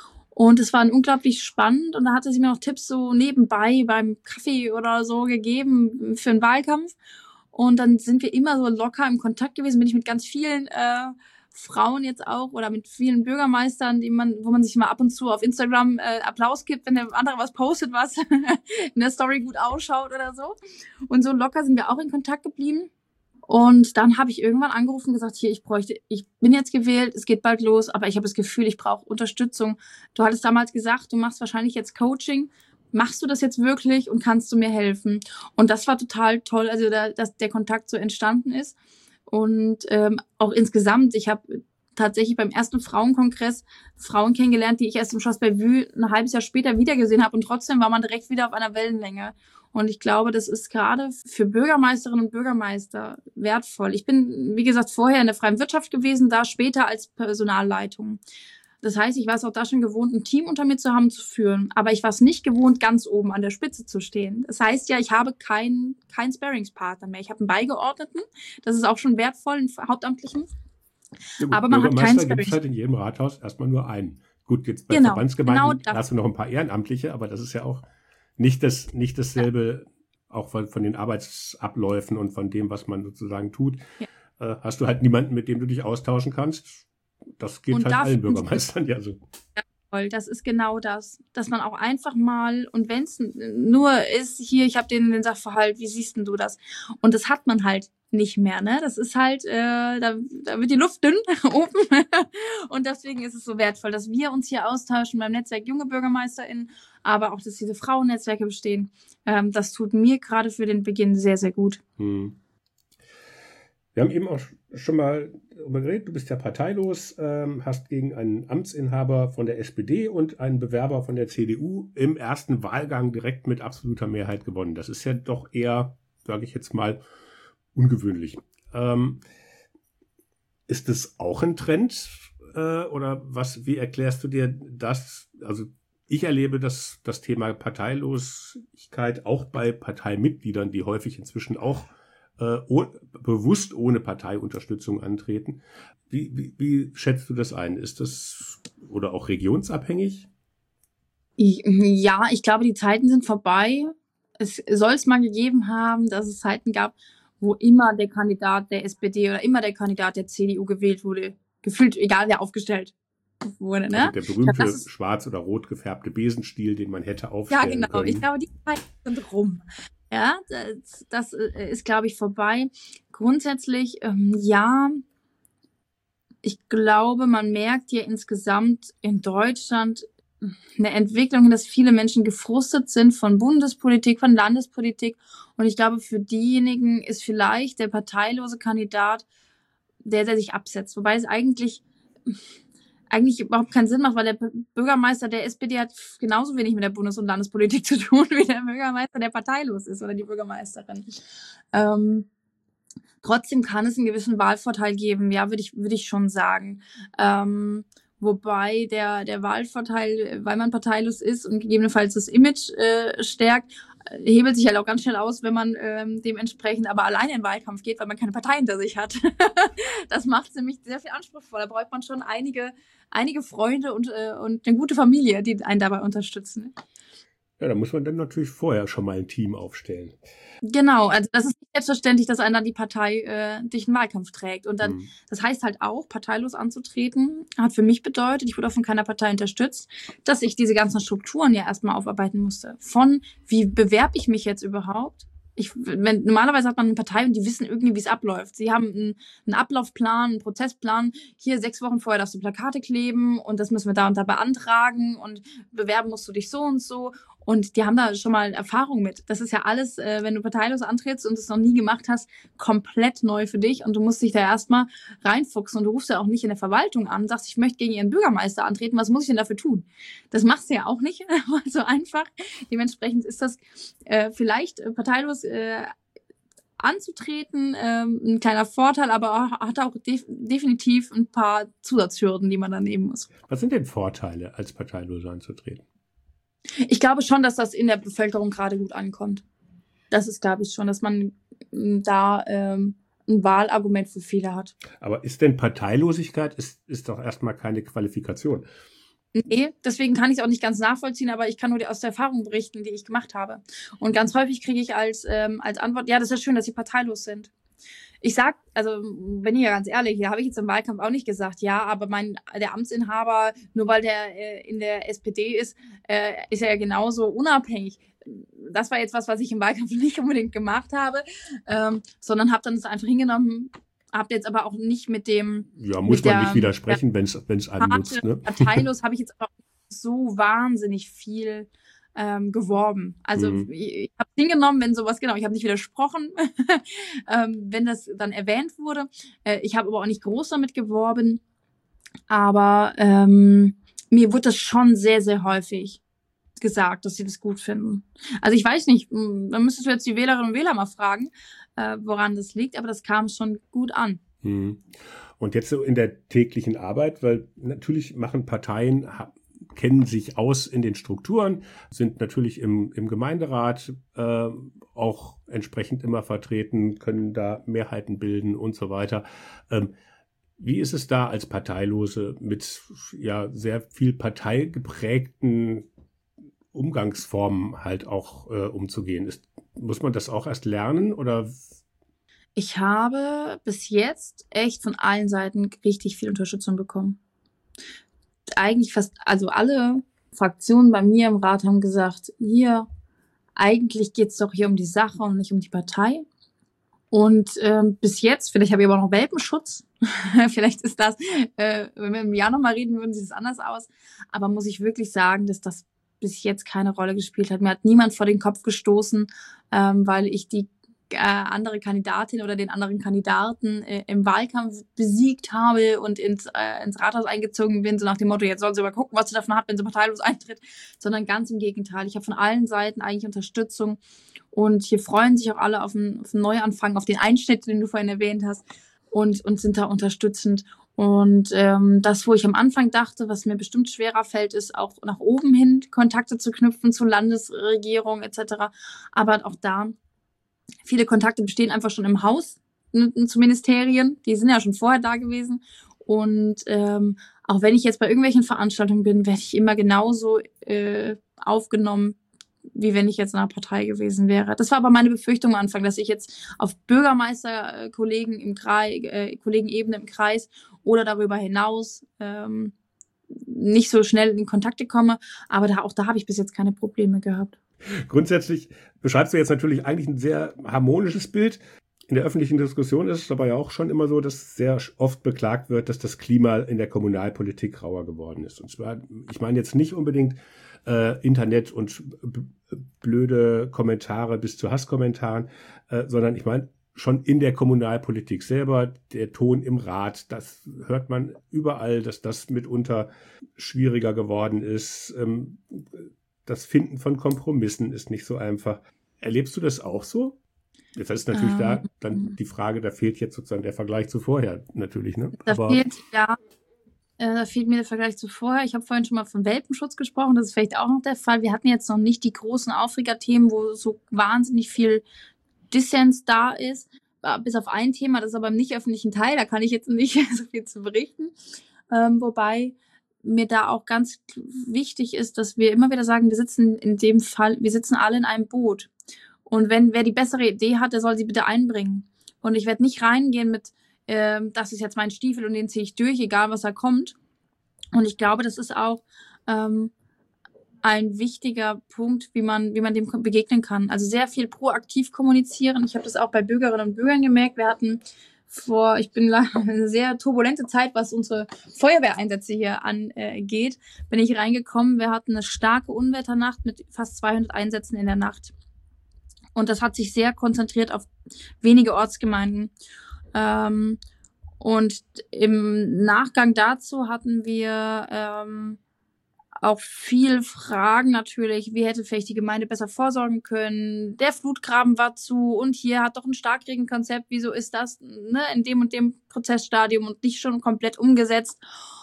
Und es war unglaublich spannend und da hatte sie mir noch Tipps so nebenbei beim Kaffee oder so gegeben für den Wahlkampf. Und dann sind wir immer so locker im Kontakt gewesen, bin ich mit ganz vielen äh, Frauen jetzt auch oder mit vielen Bürgermeistern, die man, wo man sich mal ab und zu auf Instagram äh, Applaus gibt, wenn der andere was postet, was in der Story gut ausschaut oder so. Und so locker sind wir auch in Kontakt geblieben. Und dann habe ich irgendwann angerufen und gesagt, hier, ich bräuchte, ich bin jetzt gewählt, es geht bald los, aber ich habe das Gefühl, ich brauche Unterstützung. Du hattest damals gesagt, du machst wahrscheinlich jetzt Coaching. Machst du das jetzt wirklich und kannst du mir helfen? Und das war total toll, also da, dass der Kontakt so entstanden ist. Und ähm, auch insgesamt, ich habe tatsächlich beim ersten Frauenkongress Frauen kennengelernt, die ich erst im Schloss Bellevue ein halbes Jahr später wiedergesehen habe. Und trotzdem war man direkt wieder auf einer Wellenlänge. Und ich glaube, das ist gerade für Bürgermeisterinnen und Bürgermeister wertvoll. Ich bin, wie gesagt, vorher in der freien Wirtschaft gewesen, da später als Personalleitung. Das heißt, ich war es auch da schon gewohnt, ein Team unter mir zu haben, zu führen. Aber ich war es nicht gewohnt, ganz oben an der Spitze zu stehen. Das heißt ja, ich habe keinen keinen Sparringspartner mehr. Ich habe einen Beigeordneten. Das ist auch schon wertvoll, einen Hauptamtlichen. Ja gut, aber man hat keinen Bürgermeister gibt es halt in jedem Rathaus erstmal nur einen. Gut, jetzt bei genau, Verbandsgemeinden genau hast du noch ein paar Ehrenamtliche, aber das ist ja auch nicht das nicht dasselbe, ja. Auch von, von den Arbeitsabläufen und von dem, was man sozusagen tut. Ja. Äh, hast du halt niemanden, mit dem du dich austauschen kannst. Das geht und halt allen Bürgermeistern ja so. Ja, das ist genau das, dass man auch einfach mal, und wenn es nur ist, hier, ich habe den, den Sachverhalt, wie siehst denn du das? Und das hat man halt nicht mehr, ne? Das ist halt, äh, da, da wird die Luft dünn oben. Und deswegen ist es so wertvoll, dass wir uns hier austauschen beim Netzwerk Junge BürgermeisterInnen, aber auch, dass diese Frauennetzwerke bestehen. Ähm, das tut mir gerade für den Beginn sehr, sehr gut. Hm. Wir haben eben auch schon mal darüber geredet, du bist ja parteilos, ähm, hast gegen einen Amtsinhaber von der S P D und einen Bewerber von der C D U im ersten Wahlgang direkt mit absoluter Mehrheit gewonnen. Das ist ja doch eher, sage ich jetzt mal, ungewöhnlich. Ähm, ist das auch ein Trend äh, oder was? Wie erklärst du dir das? Also ich erlebe das, das Thema Parteilosigkeit auch bei Parteimitgliedern, die häufig inzwischen auch äh, oh, bewusst ohne Parteiunterstützung antreten. Wie, wie, wie schätzt du das ein? Ist das oder auch regionsabhängig? Ja, ich glaube, die Zeiten sind vorbei. Es soll es mal gegeben haben, dass es Zeiten gab, wo immer der Kandidat der S P D oder immer der Kandidat der C D U gewählt wurde. Gefühlt, egal wer aufgestellt wurde. Ne? Also der berühmte glaub, ist, schwarz oder rot gefärbte Besenstiel, den man hätte aufstellen können. Ja, genau. Können. Ich glaube, die Zeiten sind rum. Ja, das, das ist, glaube ich, vorbei. Grundsätzlich, ähm, ja, ich glaube, man merkt ja insgesamt in Deutschland eine Entwicklung, dass viele Menschen gefrustet sind von Bundespolitik, von Landespolitik. Und ich glaube, für diejenigen ist vielleicht der parteilose Kandidat der, der sich absetzt. Wobei es eigentlich eigentlich überhaupt keinen Sinn macht, weil der Bürgermeister der S P D hat genauso wenig mit der Bundes- und Landespolitik zu tun, wie der Bürgermeister, der parteilos ist oder die Bürgermeisterin. Ähm, trotzdem kann es einen gewissen Wahlvorteil geben, ja, würde ich, würde ich schon sagen. Ähm, wobei der, der Wahlvorteil, weil man parteilos ist und gegebenenfalls das Image äh, stärkt, hebelt sich halt auch ganz schnell aus, wenn man ähm, dementsprechend aber alleine in den Wahlkampf geht, weil man keine Partei hinter sich hat. Das macht es nämlich sehr viel anspruchsvoller. Da braucht man schon einige, einige Freunde und, äh, und eine gute Familie, die einen dabei unterstützen. Ja, da muss man dann natürlich vorher schon mal ein Team aufstellen. Genau, also das ist nicht selbstverständlich, dass einer die Partei äh, durch den Wahlkampf trägt. Und dann, mhm. das heißt halt auch, parteilos anzutreten, hat für mich bedeutet, ich wurde auch von keiner Partei unterstützt, dass ich diese ganzen Strukturen ja erstmal aufarbeiten musste. Von, wie bewerbe ich mich jetzt überhaupt? Ich, wenn, normalerweise hat man eine Partei und die wissen irgendwie, wie es abläuft. Sie haben einen, einen Ablaufplan, einen Prozessplan. Hier sechs Wochen vorher darfst du Plakate kleben und das müssen wir da und da beantragen und bewerben musst du dich so und so. Und die haben da schon mal Erfahrung mit. Das ist ja alles, äh, wenn du parteilos antrittst und es noch nie gemacht hast, komplett neu für dich. Und du musst dich da erstmal reinfuchsen. Und du rufst ja auch nicht in der Verwaltung an und sagst, ich möchte gegen ihren Bürgermeister antreten. Was muss ich denn dafür tun? Das machst du ja auch nicht so einfach. Dementsprechend ist das äh, vielleicht äh, parteilos äh, anzutreten, ähm, ein kleiner Vorteil, aber hat auch def- definitiv ein paar Zusatzhürden, die man dann nehmen muss. Was sind denn Vorteile, als parteilos anzutreten? Ich glaube schon, dass das in der Bevölkerung gerade gut ankommt. Das ist, glaube ich, schon, dass man da ähm, ein Wahlargument für viele hat. Aber ist denn Parteilosigkeit, ist, ist doch erstmal keine Qualifikation? Nee, deswegen kann ich es auch nicht ganz nachvollziehen, aber ich kann nur aus der Erfahrung berichten, die ich gemacht habe. Und ganz häufig kriege ich als, ähm, als Antwort, ja, das ist ja schön, dass Sie parteilos sind. Ich sag, also bin ich ja ganz ehrlich, da habe ich jetzt im Wahlkampf auch nicht gesagt, ja, aber mein der Amtsinhaber, nur weil der äh, in der S P D ist, äh, ist er ja genauso unabhängig. Das war jetzt was, was ich im Wahlkampf nicht unbedingt gemacht habe, ähm, sondern habe dann das einfach hingenommen, habe jetzt aber auch nicht mit dem... Ja, muss man der, nicht widersprechen, wenn es einem nutzt. Ne? Parteilos habe ich jetzt aber so wahnsinnig viel... Ähm, geworben. Also mhm. ich, ich habe es hingenommen, wenn sowas, genau, ich habe nicht widersprochen, ähm, wenn das dann erwähnt wurde. Äh, ich habe aber auch nicht groß damit geworben, aber ähm, mir wurde das schon sehr, sehr häufig gesagt, dass sie das gut finden. Also ich weiß nicht, dann müsstest du jetzt die Wählerinnen und Wähler mal fragen, äh, woran das liegt, aber das kam schon gut an. Mhm. Und jetzt so in der täglichen Arbeit, weil natürlich machen Parteien... kennen sich aus in den Strukturen, sind natürlich im, im Gemeinderat äh, auch entsprechend immer vertreten, können da Mehrheiten bilden und so weiter. Ähm, wie ist es da als Parteilose mit ja sehr viel parteigeprägten Umgangsformen halt auch äh, umzugehen? Ist, muss man das auch erst lernen oder? Ich habe bis jetzt echt von allen Seiten richtig viel Unterstützung bekommen. Eigentlich fast, also alle Fraktionen bei mir im Rat haben gesagt, hier, eigentlich geht's doch hier um die Sache und nicht um die Partei. Und ähm, bis jetzt, vielleicht habe ich aber noch Welpenschutz, vielleicht ist das, äh, wenn wir im Jahr nochmal reden würden, sieht es anders aus. Aber muss ich wirklich sagen, dass das bis jetzt keine Rolle gespielt hat. Mir hat niemand vor den Kopf gestoßen, ähm, weil ich die äh, andere Kandidatin oder den anderen Kandidaten äh, im Wahlkampf besiegt habe und ins, äh, ins Rathaus eingezogen bin, so nach dem Motto, jetzt soll sie mal gucken, was sie davon hat, wenn sie parteilos eintritt, sondern ganz im Gegenteil. Ich habe von allen Seiten eigentlich Unterstützung und hier freuen sich auch alle auf einen, auf einen Neuanfang, auf den Einschnitt, den du vorhin erwähnt hast und, und sind da unterstützend. Und ähm, das, wo ich am Anfang dachte, was mir bestimmt schwerer fällt, ist auch nach oben hin Kontakte zu knüpfen zur Landesregierung et cetera. Aber auch da viele Kontakte bestehen einfach schon im Haus zu Ministerien. Die sind ja schon vorher da gewesen. Und ähm, auch wenn ich jetzt bei irgendwelchen Veranstaltungen bin, werde ich immer genauso äh, aufgenommen, wie wenn ich jetzt in einer Partei gewesen wäre. Das war aber meine Befürchtung am Anfang, dass ich jetzt auf Bürgermeisterkollegen im Kreis, äh, Kollegenebene im Kreis oder darüber hinaus ähm, nicht so schnell in Kontakte komme. Aber da, auch da habe ich bis jetzt keine Probleme gehabt. Grundsätzlich beschreibst du jetzt natürlich eigentlich ein sehr harmonisches Bild. In der öffentlichen Diskussion ist es aber ja auch schon immer so, dass sehr oft beklagt wird, dass das Klima in der Kommunalpolitik rauer geworden ist. Und zwar, ich meine jetzt nicht unbedingt äh, Internet und b- blöde Kommentare bis zu Hasskommentaren, äh, sondern ich meine schon in der Kommunalpolitik selber, der Ton im Rat, das hört man überall, dass das mitunter schwieriger geworden ist. Ähm, Das Finden von Kompromissen ist nicht so einfach. Erlebst du das auch so? Jetzt ist natürlich ähm, da dann die Frage, da fehlt jetzt sozusagen der Vergleich zu vorher natürlich, ne? Da Aber fehlt, ja, Äh, da fehlt mir der Vergleich zu vorher. Ich habe vorhin schon mal von Welpenschutz gesprochen. Das ist vielleicht auch noch der Fall. Wir hatten jetzt noch nicht die großen Aufregerthemen, wo so wahnsinnig viel Dissens da ist. Bis auf ein Thema, das ist aber im nicht öffentlichen Teil. Da kann ich jetzt nicht so viel zu berichten. Ähm, wobei mir da auch ganz wichtig ist, dass wir immer wieder sagen, wir sitzen in dem Fall, wir sitzen alle in einem Boot. Und wenn wer die bessere Idee hat, der soll sie bitte einbringen. Und ich werde nicht reingehen mit, äh, das ist jetzt mein Stiefel und den ziehe ich durch, egal was da kommt. Und ich glaube, das ist auch ähm, ein wichtiger Punkt, wie man, wie man dem begegnen kann. Also sehr viel proaktiv kommunizieren. Ich habe das auch bei Bürgerinnen und Bürgern gemerkt. Wir hatten vor, ich bin eine sehr turbulente Zeit, was unsere Feuerwehreinsätze hier angeht, äh, bin ich reingekommen. Wir hatten eine starke Unwetternacht mit fast zweihundert Einsätzen in der Nacht. Und das hat sich sehr konzentriert auf wenige Ortsgemeinden. Ähm, und im Nachgang dazu hatten wir ähm, auch viel Fragen natürlich, wie hätte vielleicht die Gemeinde besser vorsorgen können, der Flutgraben war zu und hier hat doch ein Starkregenkonzept, wieso ist das ne, in dem und dem Prozessstadium und nicht schon komplett umgesetzt.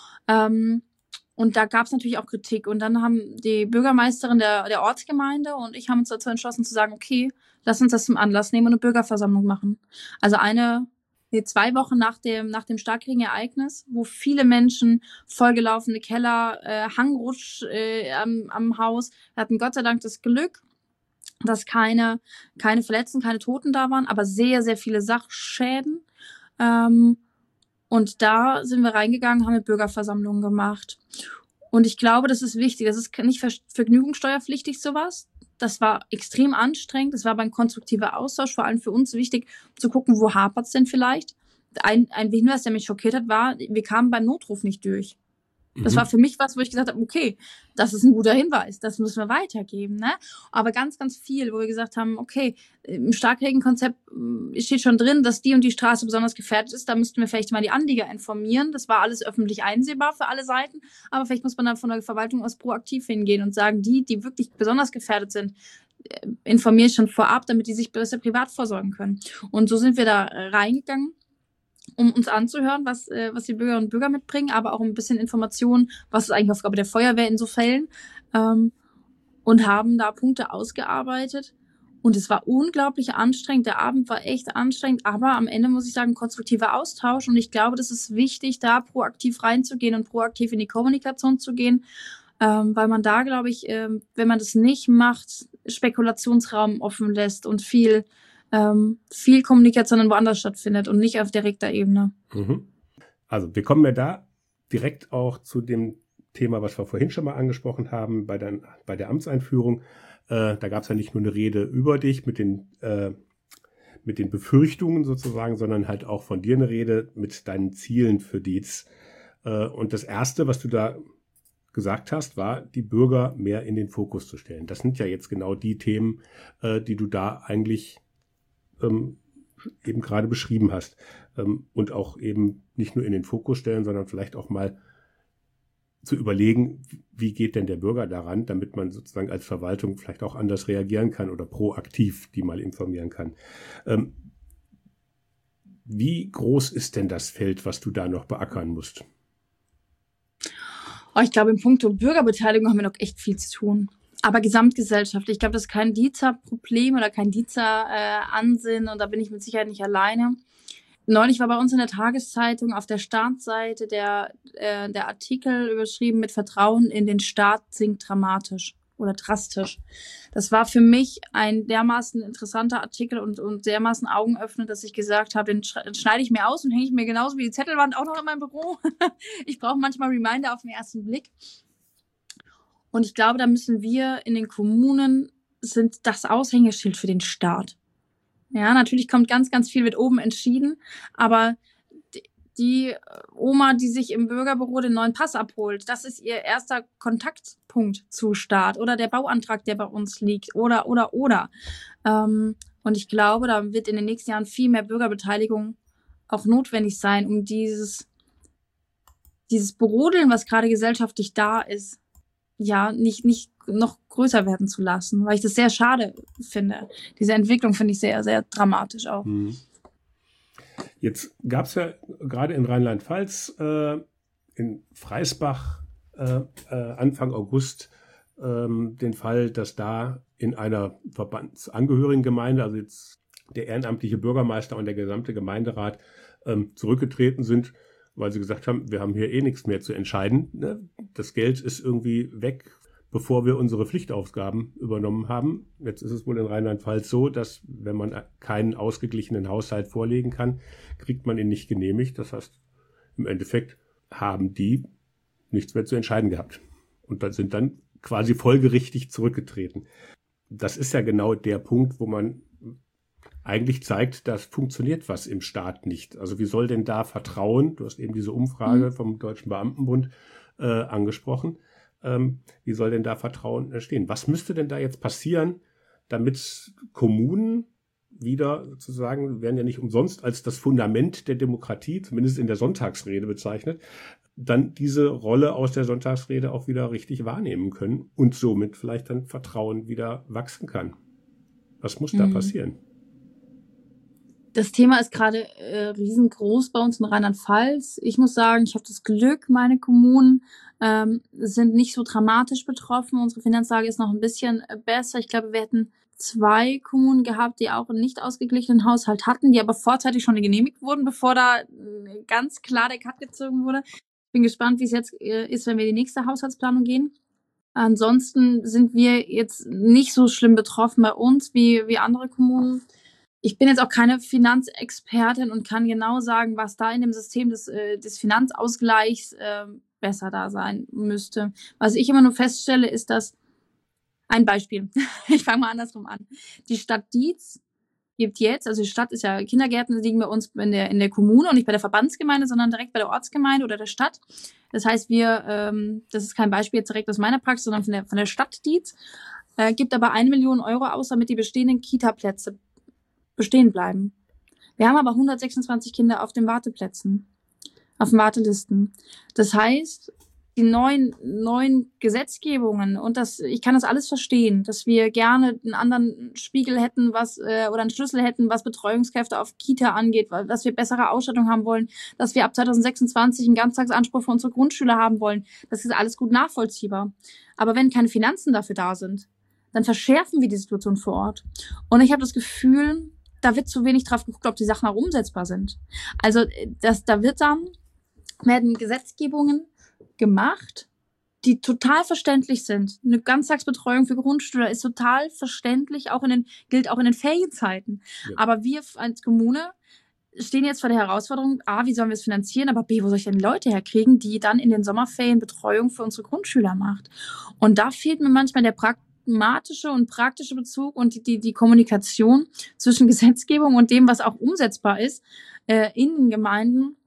Ähm, und da gab es natürlich auch Kritik und dann haben die Bürgermeisterin der, der Ortsgemeinde und ich haben uns dazu entschlossen zu sagen, okay, lass uns das zum Anlass nehmen und eine Bürgerversammlung machen. Also eine Nee, zwei Wochen nach dem, nach dem Starkregenereignis, wo viele Menschen vollgelaufene Keller, äh, Hangrutsch äh, am, am Haus. Wir hatten Gott sei Dank das Glück, dass keine, keine Verletzten, keine Toten da waren, aber sehr, sehr viele Sachschäden. Ähm, und da sind wir reingegangen, haben eine Bürgerversammlung gemacht. Und ich glaube, das ist wichtig. Das ist nicht vergnügungssteuerpflichtig, sowas. Das war extrem anstrengend. Das war aber ein konstruktiver Austausch, vor allem für uns wichtig, zu gucken, wo hapert's denn vielleicht. Ein, ein Hinweis, der mich schockiert hat, war, wir kamen beim Notruf nicht durch. Das mhm. war für mich was, wo ich gesagt habe, okay, das ist ein guter Hinweis, das müssen wir weitergeben. Ne? Aber ganz, ganz viel, wo wir gesagt haben, okay, im Starkregenkonzept steht schon drin, dass die und die Straße besonders gefährdet ist, da müssten wir vielleicht mal die Anlieger informieren. Das war alles öffentlich einsehbar für alle Seiten, aber vielleicht muss man dann von der Verwaltung aus proaktiv hingehen und sagen, die, die wirklich besonders gefährdet sind, informiere ich schon vorab, damit die sich besser privat vorsorgen können. Und so sind wir da reingegangen, um uns anzuhören, was, äh, was die Bürgerinnen und Bürger mitbringen, aber auch ein bisschen Informationen, was ist eigentlich Aufgabe der Feuerwehr in so Fällen, ähm, und haben da Punkte ausgearbeitet. Und es war unglaublich anstrengend. Der Abend war echt anstrengend, aber am Ende muss ich sagen, konstruktiver Austausch. Und ich glaube, das ist wichtig, da proaktiv reinzugehen und proaktiv in die Kommunikation zu gehen, ähm, weil man da, glaube ich, ähm, wenn man das nicht macht, Spekulationsraum offen lässt und viel Ähm, viel Kommunikation woanders stattfindet und nicht auf direkter Ebene. Mhm. Also wir kommen ja da direkt auch zu dem Thema, was wir vorhin schon mal angesprochen haben, bei der, bei der Amtseinführung. Äh, da gab es ja nicht nur eine Rede über dich mit den, äh, mit den Befürchtungen sozusagen, sondern halt auch von dir eine Rede mit deinen Zielen für Dietz. Äh, und das Erste, was du da gesagt hast, war, die Bürger mehr in den Fokus zu stellen. Das sind ja jetzt genau die Themen, äh, die du da eigentlich Ähm, eben gerade beschrieben hast, ähm, und auch eben nicht nur in den Fokus stellen, sondern vielleicht auch mal zu überlegen, wie geht denn der Bürger daran, damit man sozusagen als Verwaltung vielleicht auch anders reagieren kann oder proaktiv die mal informieren kann. Ähm, wie groß ist denn das Feld, was du da noch beackern musst? Oh, ich glaube, in puncto Bürgerbeteiligung haben wir noch echt viel zu tun. Aber gesamtgesellschaftlich, ich glaube, das ist kein Dietzer-Problem oder kein Dietzer-Ansinnen, äh, und da bin ich mit Sicherheit nicht alleine. Neulich war bei uns in der Tageszeitung auf der Startseite der, äh, der Artikel überschrieben mit Vertrauen in den Staat sinkt dramatisch oder drastisch. Das war für mich ein dermaßen interessanter Artikel und, und dermaßen augenöffnend, dass ich gesagt habe, den schneide ich mir aus und hänge ich mir genauso wie die Zettelwand auch noch in meinem Büro. Ich brauche manchmal Reminder auf den ersten Blick. Und ich glaube, da müssen wir in den Kommunen, sind das Aushängeschild für den Staat. Ja, natürlich kommt ganz, ganz viel, wird oben entschieden, aber die Oma, die sich im Bürgerbüro den neuen Pass abholt, das ist ihr erster Kontaktpunkt zu Staat oder der Bauantrag, der bei uns liegt oder, oder, oder. Ähm, und ich glaube, da wird in den nächsten Jahren viel mehr Bürgerbeteiligung auch notwendig sein, um dieses, dieses Brodeln, was gerade gesellschaftlich da ist, ja, nicht, nicht noch größer werden zu lassen, weil ich das sehr schade finde. Diese Entwicklung finde ich sehr, sehr dramatisch auch. Jetzt gab es ja gerade in Rheinland-Pfalz äh, in Freisbach äh, äh, Anfang August ähm, den Fall, dass da in einer Verbandsangehörigengemeinde, also jetzt der ehrenamtliche Bürgermeister und der gesamte Gemeinderat ähm, zurückgetreten sind, weil sie gesagt haben, wir haben hier eh nichts mehr zu entscheiden. Ne? Das Geld ist irgendwie weg, bevor wir unsere Pflichtaufgaben übernommen haben. Jetzt ist es wohl in Rheinland-Pfalz so, dass wenn man keinen ausgeglichenen Haushalt vorlegen kann, kriegt man ihn nicht genehmigt. Das heißt, im Endeffekt haben die nichts mehr zu entscheiden gehabt und dann sind dann quasi folgerichtig zurückgetreten. Das ist ja genau der Punkt, wo man eigentlich zeigt, dass funktioniert was im Staat nicht. Also wie soll denn da Vertrauen, du hast eben diese Umfrage vom Deutschen Beamtenbund äh, angesprochen, ähm, wie soll denn da Vertrauen entstehen? Was müsste denn da jetzt passieren, damit Kommunen wieder sozusagen, werden ja nicht umsonst als das Fundament der Demokratie, zumindest in der Sonntagsrede bezeichnet, dann diese Rolle aus der Sonntagsrede auch wieder richtig wahrnehmen können und somit vielleicht dann Vertrauen wieder wachsen kann. Was muss da passieren? Das Thema ist gerade äh, riesengroß bei uns in Rheinland-Pfalz. Ich muss sagen, ich habe das Glück, meine Kommunen ähm, sind nicht so dramatisch betroffen. Unsere Finanzlage ist noch ein bisschen äh, besser. Ich glaube, wir hätten zwei Kommunen gehabt, die auch einen nicht ausgeglichenen Haushalt hatten, die aber vorzeitig schon genehmigt wurden, bevor da äh, ganz klar der Cut gezogen wurde. Ich bin gespannt, wie es jetzt äh, ist, wenn wir in die nächste Haushaltsplanung gehen. Ansonsten sind wir jetzt nicht so schlimm betroffen bei uns wie, wie andere Kommunen. Ich bin jetzt auch keine Finanzexpertin und kann genau sagen, was da in dem System des, äh, des Finanzausgleichs äh, besser da sein müsste. Was ich immer nur feststelle, ist, dass ein Beispiel, ich fange mal andersrum an. Die Stadt Dietz gibt jetzt, also die Stadt ist ja, Kindergärten liegen bei uns in der, in der Kommune und nicht bei der Verbandsgemeinde, sondern direkt bei der Ortsgemeinde oder der Stadt. Das heißt, wir, ähm, das ist kein Beispiel jetzt direkt aus meiner Praxis, sondern von der, von der Stadt Dietz, äh, gibt aber eine Million Euro aus, damit die bestehenden Kita-Plätze bestehen bleiben. Wir haben aber hundertsechsundzwanzig Kinder auf den Warteplätzen, auf den Wartelisten. Das heißt, die neuen neuen Gesetzgebungen und das, ich kann das alles verstehen, dass wir gerne einen anderen Spiegel hätten, was äh, oder einen Schlüssel hätten, was Betreuungskräfte auf Kita angeht, dass wir bessere Ausstattung haben wollen, dass wir ab zweitausendsechsundzwanzig einen Ganztagsanspruch für unsere Grundschüler haben wollen. Das ist alles gut nachvollziehbar. Aber wenn keine Finanzen dafür da sind, dann verschärfen wir die Situation vor Ort. Und ich habe das Gefühl, da wird zu wenig drauf geguckt, ob die Sachen auch umsetzbar sind. Also das, da wird dann, werden Gesetzgebungen gemacht, die total verständlich sind. Eine Ganztagsbetreuung für Grundschüler ist total verständlich, auch in den, gilt auch in den Ferienzeiten. Ja. Aber wir als Kommune stehen jetzt vor der Herausforderung, A, wie sollen wir es finanzieren, aber B, wo soll ich denn die Leute herkriegen, die dann in den Sommerferien Betreuung für unsere Grundschüler macht? Und da fehlt mir manchmal der pragmatische und praktische Bezug und die, die, die Kommunikation zwischen Gesetzgebung und dem, was auch umsetzbar ist, äh, in den Gemeinden.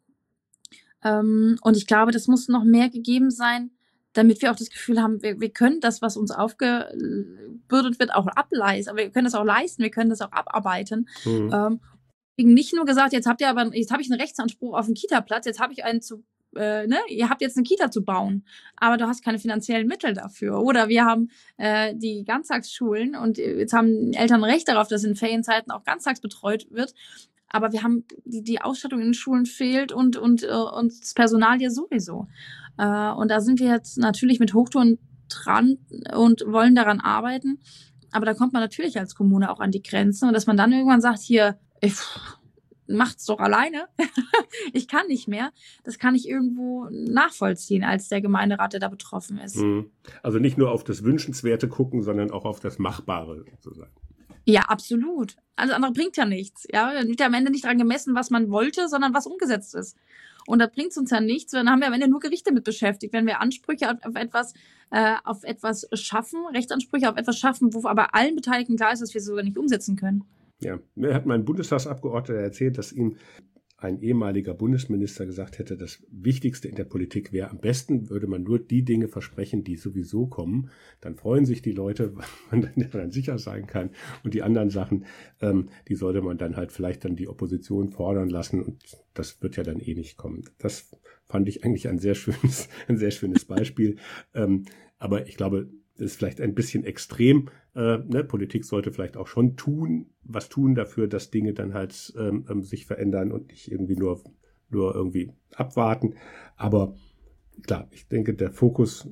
Ähm, und ich glaube, das muss noch mehr gegeben sein, damit wir auch das Gefühl haben, wir, wir können das, was uns aufgebürdet wird, auch ableisten. Aber wir können das auch leisten, wir können das auch abarbeiten. Mhm. Ähm, nicht nur gesagt, jetzt habt ihr aber, jetzt habe ich einen Rechtsanspruch auf einen Kita-Platz, jetzt habe ich einen zu, äh, ne, ihr habt jetzt eine Kita zu bauen, aber du hast keine finanziellen Mittel dafür. Oder wir haben äh, die Ganztagsschulen und jetzt haben Eltern Recht darauf, dass in Ferienzeiten auch ganztags betreut wird. Aber wir haben die, die Ausstattung in den Schulen fehlt und und äh, und das Personal ja sowieso. Äh, und da sind wir jetzt natürlich mit Hochtouren dran und wollen daran arbeiten. Aber da kommt man natürlich als Kommune auch an die Grenzen und dass man dann irgendwann sagt, hier, ich, macht's doch alleine. Ich kann nicht mehr. Das kann ich irgendwo nachvollziehen als der Gemeinderat, der da betroffen ist. Also nicht nur auf das Wünschenswerte gucken, sondern auch auf das Machbare sozusagen. Ja, absolut. Alles andere bringt ja nichts. Ja, dann wird ja am Ende nicht dran gemessen, was man wollte, sondern was umgesetzt ist. Und da bringt's uns ja nichts. Dann haben wir am Ende nur Gerichte mit beschäftigt. Wenn wir Ansprüche auf, auf etwas, äh, auf etwas schaffen, Rechtsansprüche auf etwas schaffen, wo aber allen Beteiligten klar ist, dass wir es sogar nicht umsetzen können. Ja, mir hat mein Bundestagsabgeordneter erzählt, dass ihm ein ehemaliger Bundesminister gesagt hätte, das Wichtigste in der Politik wäre, am besten würde man nur die Dinge versprechen, die sowieso kommen. Dann freuen sich die Leute, weil man dann sicher sein kann. Und die anderen Sachen, ähm, die sollte man dann halt vielleicht dann die Opposition fordern lassen. Und das wird ja dann eh nicht kommen. Das fand ich eigentlich ein sehr schönes, ein sehr schönes Beispiel. ähm, aber ich glaube, das ist vielleicht ein bisschen extrem. Äh, ne? Politik sollte vielleicht auch schon tun, was tun dafür, dass Dinge dann halt ähm, sich verändern und nicht irgendwie nur, nur irgendwie abwarten. Aber klar, ich denke, der Fokus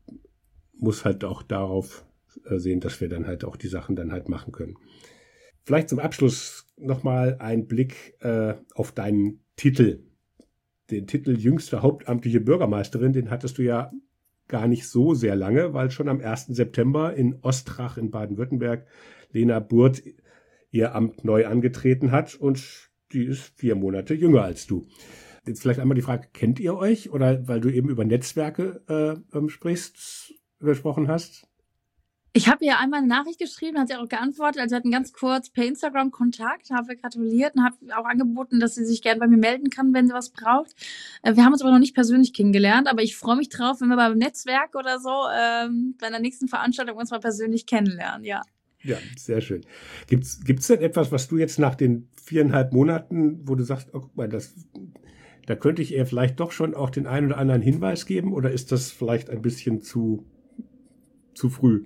muss halt auch darauf äh, sehen, dass wir dann halt auch die Sachen dann halt machen können. Vielleicht zum Abschluss nochmal ein Blick äh, auf deinen Titel. Den Titel jüngste hauptamtliche Bürgermeisterin, den hattest du ja gar nicht so sehr lange, weil schon am ersten September in Ostrach in Baden-Württemberg Lena Burt ihr Amt neu angetreten hat und die ist vier Monate jünger als du. Jetzt vielleicht einmal die Frage, kennt ihr euch? Oder weil du eben über Netzwerke äh, ähm, sprichst, gesprochen hast? Ich habe ihr einmal eine Nachricht geschrieben, hat sie auch geantwortet. Also wir hatten ganz kurz per Instagram Kontakt, habe gratuliert und habe auch angeboten, dass sie sich gerne bei mir melden kann, wenn sie was braucht. Wir haben uns aber noch nicht persönlich kennengelernt, aber ich freue mich drauf, wenn wir beim Netzwerk oder so ähm, bei der nächsten Veranstaltung uns mal persönlich kennenlernen, ja. Ja, sehr schön. Gibt's gibt's denn etwas, was du jetzt nach den viereinhalb Monaten, wo du sagst, oh, guck mal, das, da könnte ich eher vielleicht doch schon auch den einen oder anderen Hinweis geben, oder ist das vielleicht ein bisschen zu zu früh?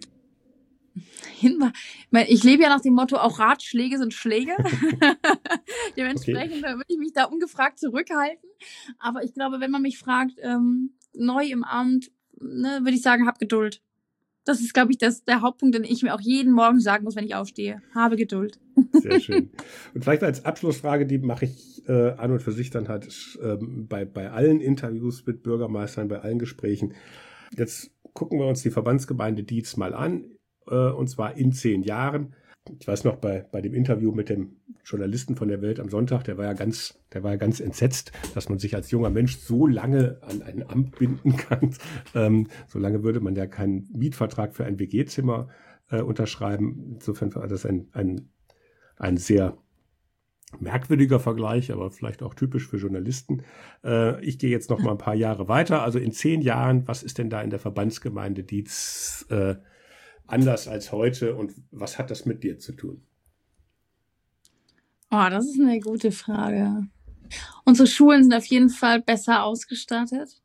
Hinweis. Ich lebe ja nach dem Motto, auch Ratschläge sind Schläge. Dementsprechend okay. würde ich mich da ungefragt zurückhalten. Aber ich glaube, wenn man mich fragt, ähm, neu im Amt, ne, würde ich sagen, hab Geduld. Das ist, glaube ich, das, der Hauptpunkt, den ich mir auch jeden Morgen sagen muss, wenn ich aufstehe. Habe Geduld. Sehr schön. Und vielleicht als Abschlussfrage, die mache ich äh, an und für sich dann halt ähm, bei, bei allen Interviews mit Bürgermeistern, bei allen Gesprächen. Jetzt gucken wir uns die Verbandsgemeinde Dietz mal an. Und zwar in zehn Jahren. Ich weiß noch, bei, bei dem Interview mit dem Journalisten von der Welt am Sonntag, der war ja ganz, der war ja ganz entsetzt, dass man sich als junger Mensch so lange an ein Amt binden kann. Ähm, so lange würde man ja keinen Mietvertrag für ein W G-Zimmer äh, unterschreiben. Insofern war das ein, ein, ein sehr merkwürdiger Vergleich, aber vielleicht auch typisch für Journalisten. Äh, ich gehe jetzt noch mal ein paar Jahre weiter. Also in zehn Jahren, was ist denn da in der Verbandsgemeinde Dietz äh, anders als heute und was hat das mit dir zu tun? Oh, das ist eine gute Frage. Unsere Schulen sind auf jeden Fall besser ausgestattet.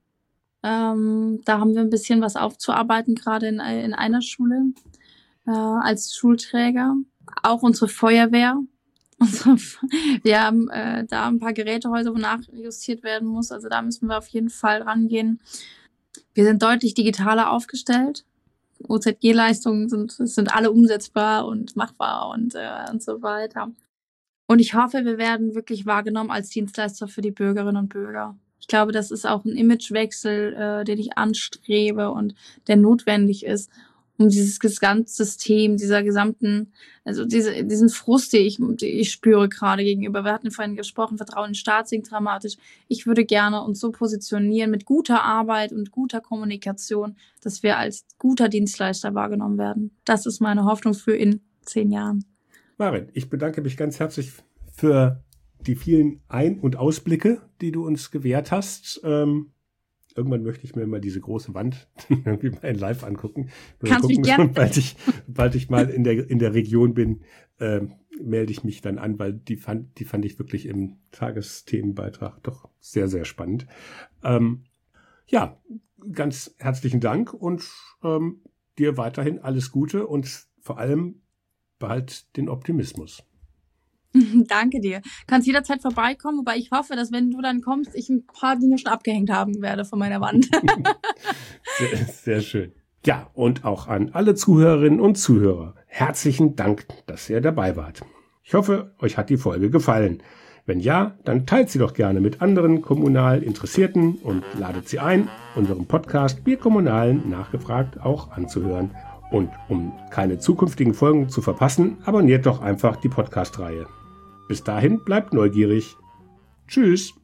Ähm, da haben wir ein bisschen was aufzuarbeiten, gerade in, in einer Schule äh, als Schulträger. Auch unsere Feuerwehr. Unsere, wir haben äh, da ein paar Gerätehäuser, wo nachjustiert werden muss. Also da müssen wir auf jeden Fall rangehen. Wir sind deutlich digitaler aufgestellt. O Z G-Leistungen sind, sind alle umsetzbar und machbar und, äh, und so weiter. Und ich hoffe, wir werden wirklich wahrgenommen als Dienstleister für die Bürgerinnen und Bürger. Ich glaube, das ist auch ein Imagewechsel, äh, den ich anstrebe und der notwendig ist, um dieses Gesamtsystem, dieser gesamten, also diese, diesen Frust, den ich, den ich spüre gerade gegenüber. Wir hatten vorhin gesprochen, Vertrauen in den Staat sinkt dramatisch. Ich würde gerne uns so positionieren mit guter Arbeit und guter Kommunikation, dass wir als guter Dienstleister wahrgenommen werden. Das ist meine Hoffnung für in zehn Jahren. Maren, ich bedanke mich ganz herzlich für die vielen Ein- und Ausblicke, die du uns gewährt hast. Ähm Irgendwann möchte ich mir mal diese große Wand irgendwie mal in live angucken. Kannst mich gerne. Sobald ich, sobald ich mal in der, in der Region bin, äh, melde ich mich dann an, weil die fand, die fand ich wirklich im Tagesthemenbeitrag doch sehr, sehr spannend. Ähm, ja, ganz herzlichen Dank und ähm, dir weiterhin alles Gute und vor allem behalt den Optimismus. Danke dir. Kannst jederzeit vorbeikommen, wobei ich hoffe, dass wenn du dann kommst, ich ein paar Dinge schon abgehängt haben werde von meiner Wand. sehr, sehr schön. Ja, und auch an alle Zuhörerinnen und Zuhörer. Herzlichen Dank, dass ihr dabei wart. Ich hoffe, euch hat die Folge gefallen. Wenn ja, dann teilt sie doch gerne mit anderen kommunal Interessierten und ladet sie ein, unseren Podcast Wir Kommunalen nachgefragt auch anzuhören. Und um keine zukünftigen Folgen zu verpassen, abonniert doch einfach die Podcast-Reihe. Bis dahin bleibt neugierig. Tschüss!